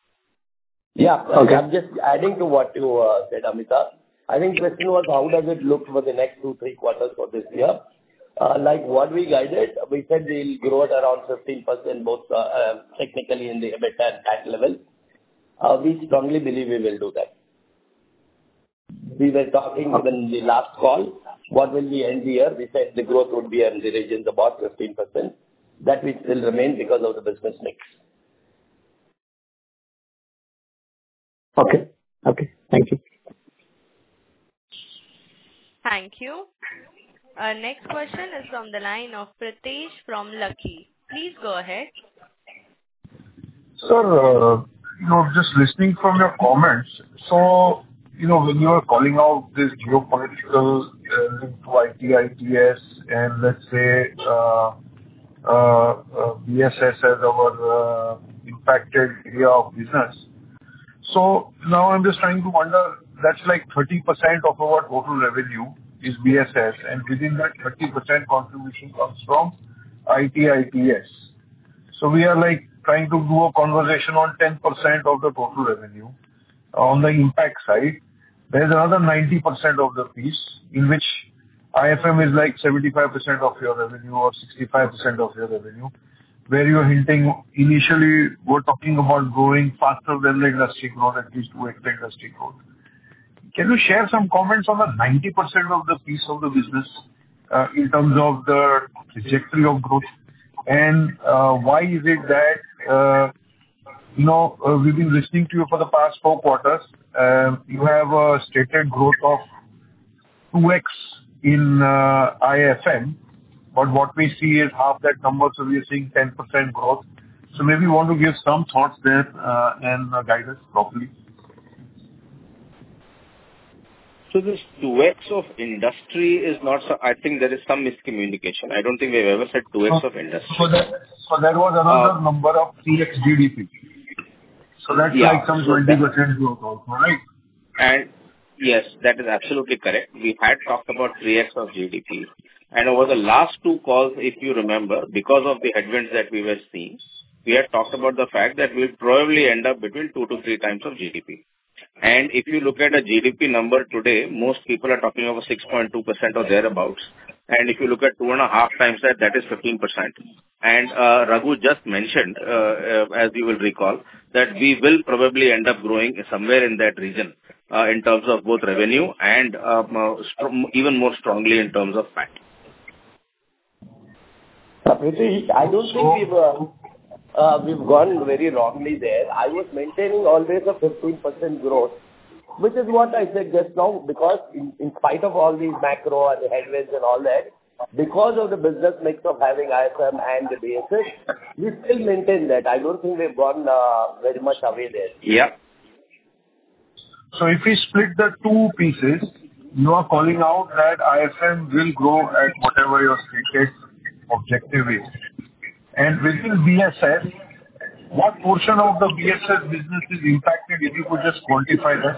Yeah, okay. I'm just adding to what you uh, said, Amitabh. I think the question was how does it look for the next two, three quarters for this year? Uh, like what we guided, we said we'll grow at around fifteen percent both uh, uh, technically in the EBITDA and P A T level. Uh, we strongly believe we will do that. We were talking in the last call, what will be end the year? We said the growth would be in the region about fifteen percent. That will still remain because of the business mix. Okay. Okay. Thank you. Thank you. Our next question is from the line of Pritesh from Lucky. Please go ahead. Sir, uh, you know, just listening from your comments, so, you know, when you are calling out this geopolitical uh, link to I T, I T S, and let's say uh, uh, uh, B S S as our uh, impacted area of business. So now I'm just trying to wonder, that's like thirty percent of our total revenue is B S S, and within that thirty percent contribution comes from I T, I T S. So we are like trying to do a conversation on ten percent of the total revenue. On the impact side, there's another ninety percent of the piece in which I F M is like seventy-five percent of your revenue or sixty-five percent of your revenue, where you're hinting initially we're talking about growing faster than the industry growth, at least two x the industry growth. Can you share some comments on the ninety percent of the piece of the business uh, in terms of the trajectory of growth? And uh, why is it that, uh, you know, uh, we've been listening to you for the past four quarters. Uh, you have a stated growth of two x in uh, I F M, but what we see is half that number, so we are seeing ten percent growth. So maybe you want to give some thoughts there uh, and uh, guide us properly. So this two x of industry is not, so I think there is some miscommunication. I don't think we've ever said two x of industry. So that, so that was another uh, number of three x G D P. So that's yeah, like some so twenty percent growth also, right? And yes, that is absolutely correct. We had talked about three x of G D P. And over the last two calls, if you remember, because of the headwinds that we were seeing, we had talked about the fact that we'll probably end up between two to three times of G D P. And if you look at a G D P number today, most people are talking about six point two percent or thereabouts. And if you look at two and a half times that, that is fifteen percent. And uh, Raghu just mentioned, uh, uh, as you will recall, that we will probably end up growing somewhere in that region uh, in terms of both revenue and um, uh, st- even more strongly in terms of P A T. Pritesh, I don't think we've uh, uh, we've gone very wrongly there. I was maintaining always a fifteen percent growth, which is what I said just now, because in, in spite of all these macro and the headwinds and all that, because of the business mix of having I F M and the B S S, we still maintain that. I don't think we've gone uh, very much away there. Yeah. So if we split the two pieces, you are calling out that I F M will grow at whatever your stated objective is. And within B S S, what portion of the B S S business is impacted, if you could just quantify that?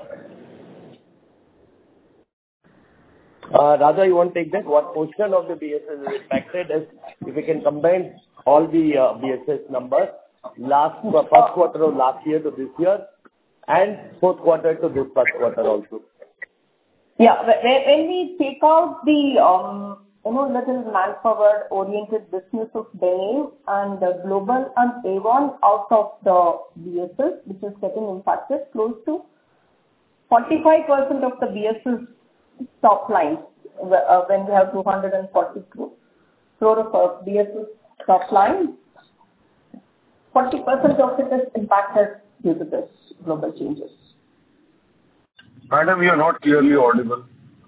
Uh, Radha, you want to take that? What portion of the B S S is impacted? As if we can combine all the uh, B S S numbers, last uh, first quarter of last year to this year, and fourth quarter to this first quarter also. Yeah, when we take out the um, you know little manpower-oriented business of Danae and the global and Avon out of the B S S, which is getting impacted, close to forty-five percent of the B S S top line, uh, when we have two hundred forty crore of uh, B S S top line, forty percent of it is impacted due to this global changes. Madam, you are not clearly audible.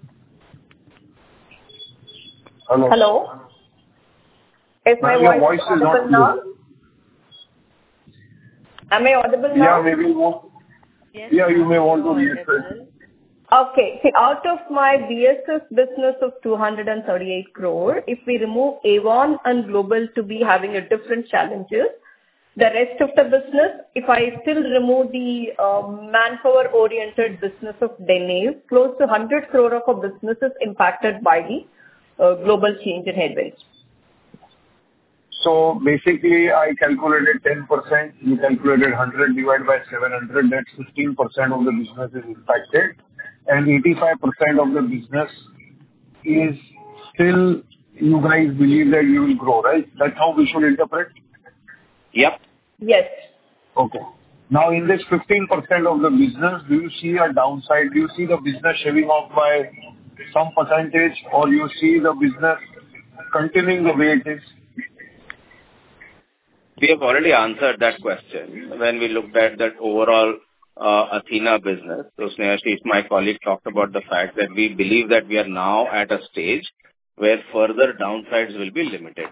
Hello. Hello. Is my Your voice, voice is not audible now? Am I audible now? Yeah, maybe you want, Yes, yeah, you may want to audible. reiterate. Okay. See, out of my B S S business of two hundred thirty-eight crore, if we remove Avon and Global to be having a different challenges, the rest of the business, if I still remove the uh, manpower-oriented business of Danae, close to one hundred crore of a business is impacted by the uh, global change in headwinds. So basically, I calculated ten percent, you calculated one hundred divided by seven hundred, that's fifteen percent of the business is impacted, and eighty-five percent of the business is still, you guys believe that you will grow, right? That's how we should interpret? Yep. Yes. Okay. Now, in this fifteen percent of the business, do you see a downside? Do you see the business shaving off by some percentage, or you see the business continuing the way it is? We have already answered that question when we looked at that overall uh, Athena business. So, Snehashish, my colleague, talked about the fact that we believe that we are now at a stage where further downsides will be limited.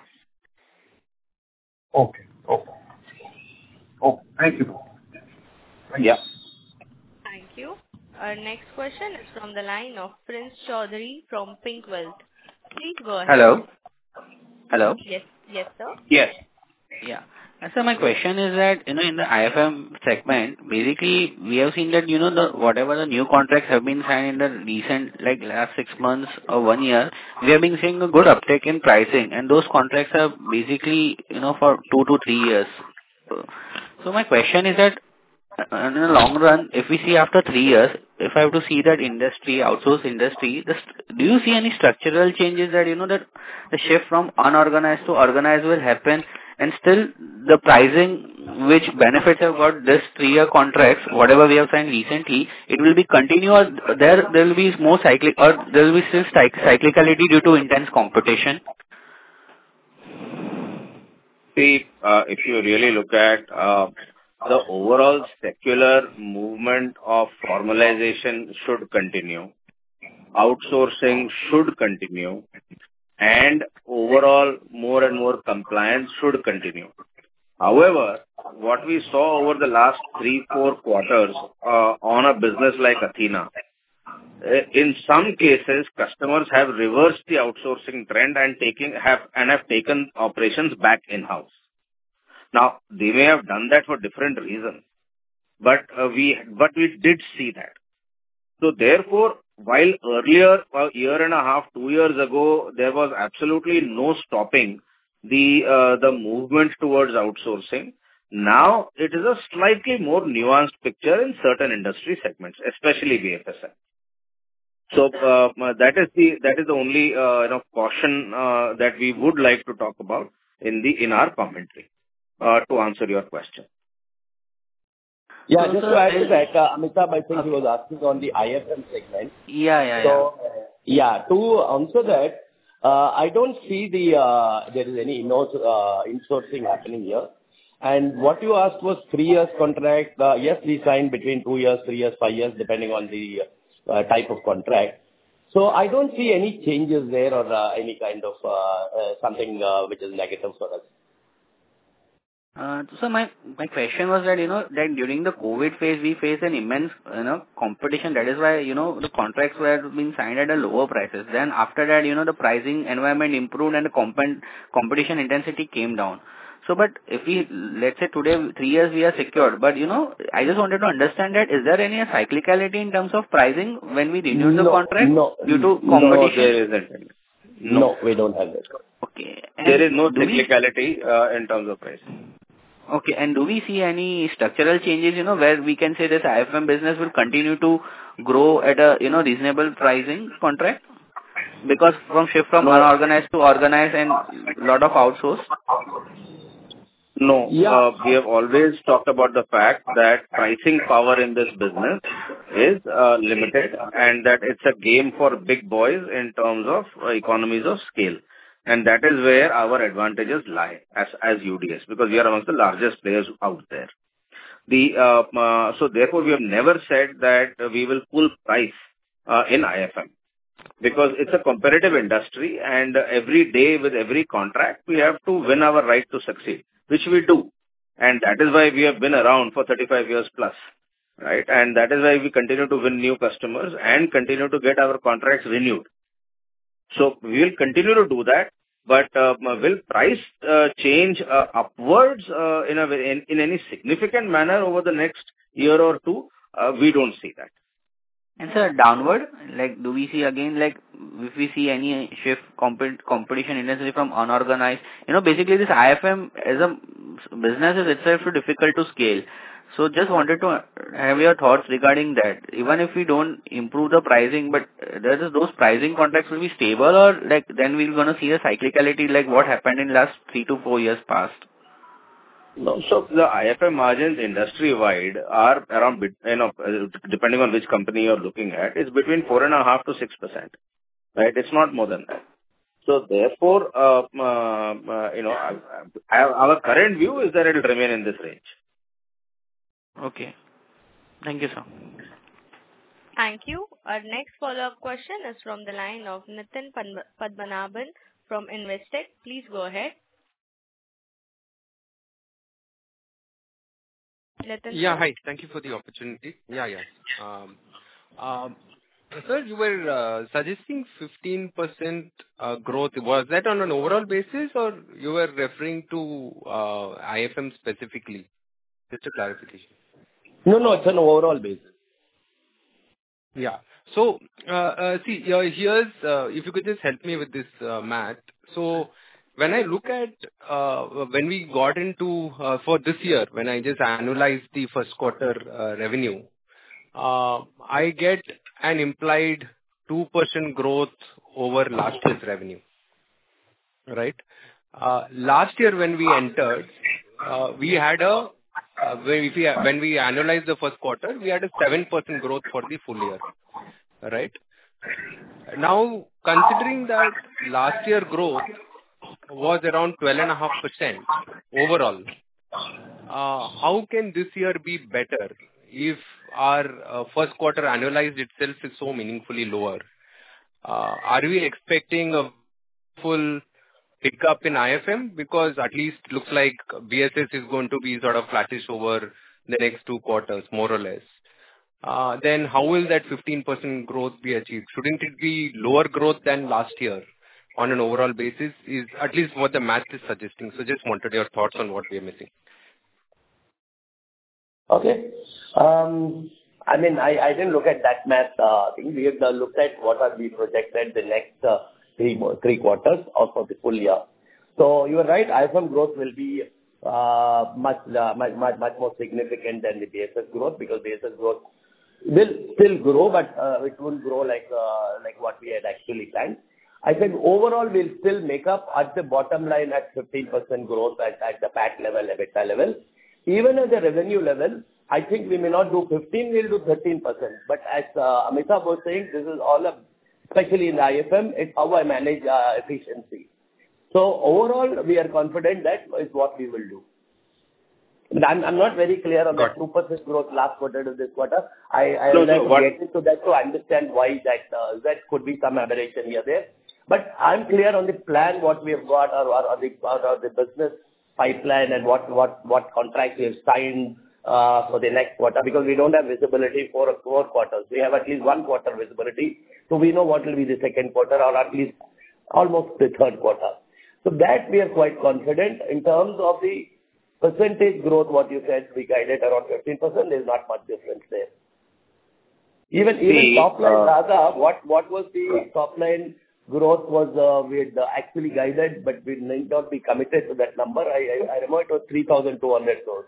Okay. Okay. Okay. Thank you. Thank Yeah. Thank you. Our next question is from the line of Prince Chaudhary from Pink Wealth. Please go ahead. Hello. Hello. Yes, yes, sir. Yes. Yeah. And so my question is that, you know, in the I F M segment, basically, we have seen that, you know, the whatever the new contracts have been signed in the recent, like last six months or one year, we have been seeing a good uptake in pricing, and those contracts are basically, you know, for two to three years. So my question is that, in the long run, if we see after three years, if I have to see that industry, outsource industry, this, do you see any structural changes that, you know, that the shift from unorganized to organized will happen, and still the pricing which benefits have got this three-year contracts, whatever we have signed recently, it will be continuous, there there will be more cyclic, or there will be still cyclicality due to intense competition? See, uh, if you really look at uh, the overall secular movement of formalization should continue, outsourcing should continue, and overall more and more compliance should continue. However, what we saw over the last three, four quarters uh, on a business like Athena, in some cases, customers have reversed the outsourcing trend and taking have and have taken operations back in-house. Now, they may have done that for different reasons, but uh, we but we did see that. So therefore, while earlier, a year and a half, two years ago, there was absolutely no stopping the uh, the movement towards outsourcing. Now it is a slightly more nuanced picture in certain industry segments, especially B F S I. So uh, that is the that is the only uh, you know caution uh, that we would like to talk about in the in our commentary uh, to answer your question. Yeah, So, just sir, to add to is- that, uh, Amitabh, I think Okay. he was asking on the I F M segment. Yeah, yeah, yeah. So, yeah, to answer that, uh, I don't see the uh, there is any inno- uh, insourcing happening here. And what you asked was three years contract. Uh, yes, we signed between two years, three years, five years, depending on the uh, type of contract. So I don't see any changes there or uh, any kind of uh, uh, something uh, which is negative for us. Uh, So my my question was that, you know, that during the COVID phase, we faced an immense, you know, competition. That is why, you know, the contracts were being signed at a lower prices. Then after that, you know, the pricing environment improved and the compen- competition intensity came down. So, but if we, let's say today, three years we are secured, but, you know, I just wanted to understand that, is there any cyclicality in terms of pricing when we renew the No, contract no, due to no, No, competition? there isn't. No, No, we don't have that. Okay. And there is no do we- cyclicality uh, in terms of pricing. Okay. And do we see any structural changes, you know, where we can say this I F M business will continue to grow at a, you know, reasonable pricing contract? Because from shift from No. unorganized to organized and lot of outsource. No. Yeah. Uh, We have always talked about the fact that pricing power in this business is uh, limited and that it's a game for big boys in terms of uh, economies of scale. And that is where our advantages lie as as U D S, because we are amongst the largest players out there. The uh, uh, so therefore, we have never said that we will pull price uh, in I F M, because it's a competitive industry, and every day with every contract, we have to win our right to succeed, which we do. And that is why we have been around for thirty-five years plus, right? And that is why we continue to win new customers and continue to get our contracts renewed. So we will continue to do that, but uh, will price uh, change uh, upwards uh, in a in in any significant manner over the next year or two? Uh, We don't see that. And sir, downward, like, do we see again, like, if we see any shift compet- competition intensity from unorganized, you know, basically this I F M as a business is itself too difficult to scale. So just wanted to have your thoughts regarding that. Even if we don't improve the pricing, but there is those pricing contracts will be stable, or like then we're gonna see a cyclicality like what happened in last three to four years past. No. So the I F M margins industry-wide are around, bet- you know, uh, depending on which company you're looking at, is between four point five to six percent, right? It's not more than that. So therefore, uh, uh, uh, you know, I- I- our current view is that it will remain in this range. Okay. Thank you, sir. Thank you. Our next follow-up question is from the line of Nitin Padma- Padmanabhan from Investec. Please go ahead. Nitin, Yeah, sir. hi. Thank you for the opportunity. Yeah, yeah. Um, um, Sir, you were uh, suggesting fifteen percent uh, growth. Was that on an overall basis, or you were referring to uh, I F M specifically? Just a clarification. No, no, it's an overall basis. Yeah. So, uh, uh, see, uh, here's, uh, if you could just help me with this uh, math. So, when I look at, uh, when we got into, uh, for this year, when I just annualized the first quarter uh, revenue, uh, I get an implied two percent growth over last year's revenue, right? Uh, Last year when we entered, uh, we had a, uh, when we when we analyzed the first quarter, we had a seven percent growth for the full year, right? Now, considering that last year growth was around twelve point five percent overall, uh, how can this year be better if our uh, first quarter annualized itself is so meaningfully lower? Uh, Are we expecting a full pickup in I F M? Because at least looks like B S S is going to be sort of flattish over the next two quarters, more or less. Uh, Then how will that fifteen percent growth be achieved? Shouldn't it be lower growth than last year on an overall basis, is at least what the math is suggesting. So just wanted your thoughts on what we are missing. Okay. Um, I mean, I I didn't look at that math uh, thing. We have uh, looked at what are we projected the next uh, three mo- three quarters or for the full year. So you are right, I F M growth will be uh, much, uh, much, much, much more significant than the B S S growth, because B S S growth will still grow, but uh, it won't grow like uh, like what we had actually planned. I think overall we'll still make up at the bottom line at fifteen percent growth at, at the P A T level, EBITDA level. Even at the revenue level, I think we may not do fifteen, we'll do thirteen percent. But as uh, Amitabh was saying, this is all, a, especially in the I F M, it's how I manage uh, efficiency. So overall, we are confident that is what we will do. But I'm, I'm not very clear on the two percent growth last quarter to this quarter. I, I No, would like no, to what- get into that to understand why that, uh, that could be some aberration here there. But I'm clear on the plan, what we have got, or, or, or, the, or, or the business pipeline, and what, what, what contracts we have signed uh, for the next quarter, because we don't have visibility for four quarters. We have at least one quarter visibility, so we know what will be the second quarter, or at least almost the third quarter. So that we are quite confident. In terms of the percentage growth, what you said, we guided around fifteen percent, there's not much difference there. Even, even The, top line, uh, Radha, what, what was the top line growth was, uh, we had uh, actually guided, but we need not be committed to that number. I, I, I remember it was three thousand two hundred crores.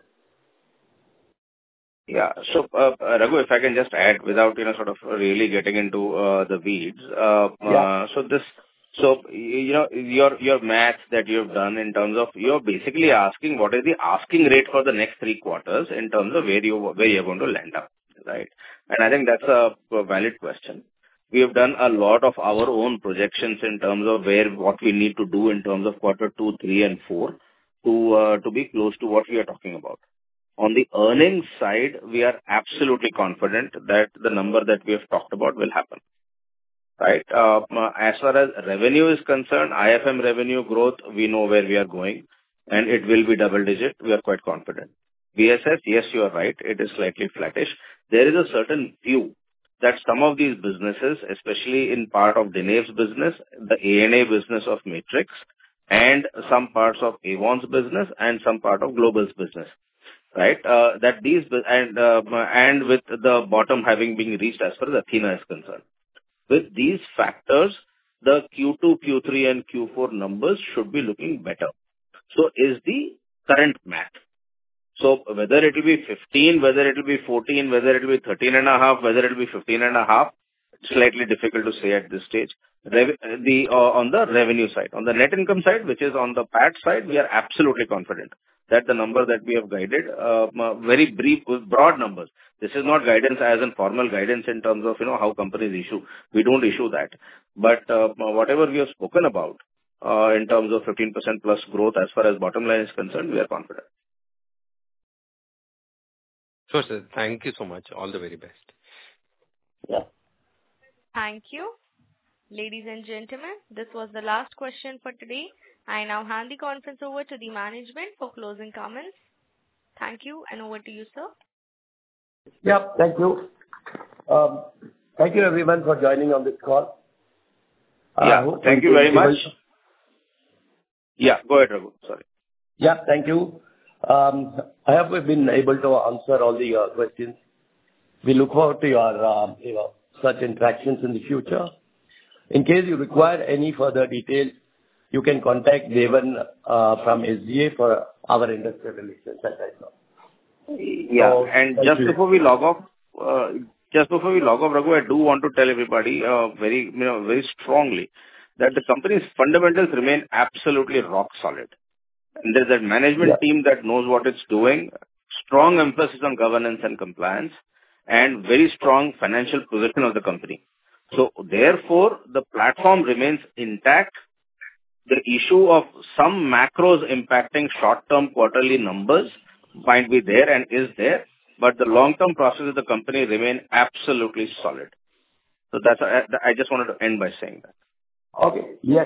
Yeah. So, uh, uh, Raghu, if I can just add without, you know, sort of really getting into uh, the weeds. Uh, Yeah. uh, so this, so, y- you know, your, your math that you've done in terms of, you're basically asking what is the asking rate for the next three quarters in terms of where you, where you're going to land up, right? And I think that's a, a valid question. We have done a lot of our own projections in terms of where, what we need to do in terms of quarter two, three, and four to, uh, to be close to what we are talking about. On the earnings side, we are absolutely confident that the number that we have talked about will happen, right? Uh, As far as revenue is concerned, I F M revenue growth, we know where we are going, and it will be double digit. We are quite confident. B S S, yes, you are right, it is slightly flattish. There is a certain view that some of these businesses, especially in part of Dinev's business, the A N A business of Matrix, and some parts of Avon's business, and some part of Global's business, right? Uh, that these bu- and uh, and with the bottom having been reached as far as Athena is concerned. With these factors, the Q two, Q three, and Q four numbers should be looking better. So is the current math. So whether it will be fifteen, whether it will be fourteen, whether it will be thirteen and a half, whether it will be fifteen and a half, slightly difficult to say at this stage. Rev- the uh, on the revenue side, on the net income side, which is on the P A T side, we are absolutely confident that the number that we have guided, uh, m- very brief, broad numbers. This is not guidance as in formal guidance in terms of, you know, how companies issue. We don't issue that. But uh, whatever we have spoken about uh, in terms of fifteen percent plus growth as far as bottom line is concerned, we are confident. Sure, sir. Thank you so much. All the very best. Yeah. Thank you. Ladies and gentlemen, this was the last question for today. I now hand the conference over to the management for closing comments. Thank you, and over to you, sir. Yeah, thank you. Um, Thank you everyone for joining on this call. Uh, Yeah, hope thank we you very will be much. able to- Yeah, go ahead, Raghu. Sorry. Yeah, thank you. Um, I hope we've been able to answer all the uh, questions. We look forward to your, uh, you know, such interactions in the future. In case you require any further details, you can contact Devan uh, from S G A for our investor relations advisor. Yeah, So, and thank just you. before we log off, uh, just before we log off, Raghu, I do want to tell everybody uh, very, you know, very strongly that the company's fundamentals remain absolutely rock solid. And there's a management Yeah. team that knows what it's doing, strong emphasis on governance and compliance, and very strong financial position of the company. So therefore, the platform remains intact. The issue of some macros impacting short-term quarterly numbers might be there and is there, but the long-term process of the company remain absolutely solid. So that's, I, I just wanted to end by saying that. Okay. Yes.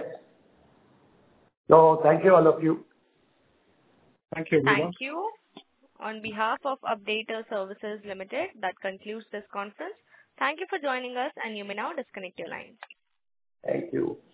So thank you, all of you. Thank you, everyone. Thank you. On behalf of Updater Services Limited, that concludes this conference. Thank you for joining us, and you may now disconnect your lines. Thank you.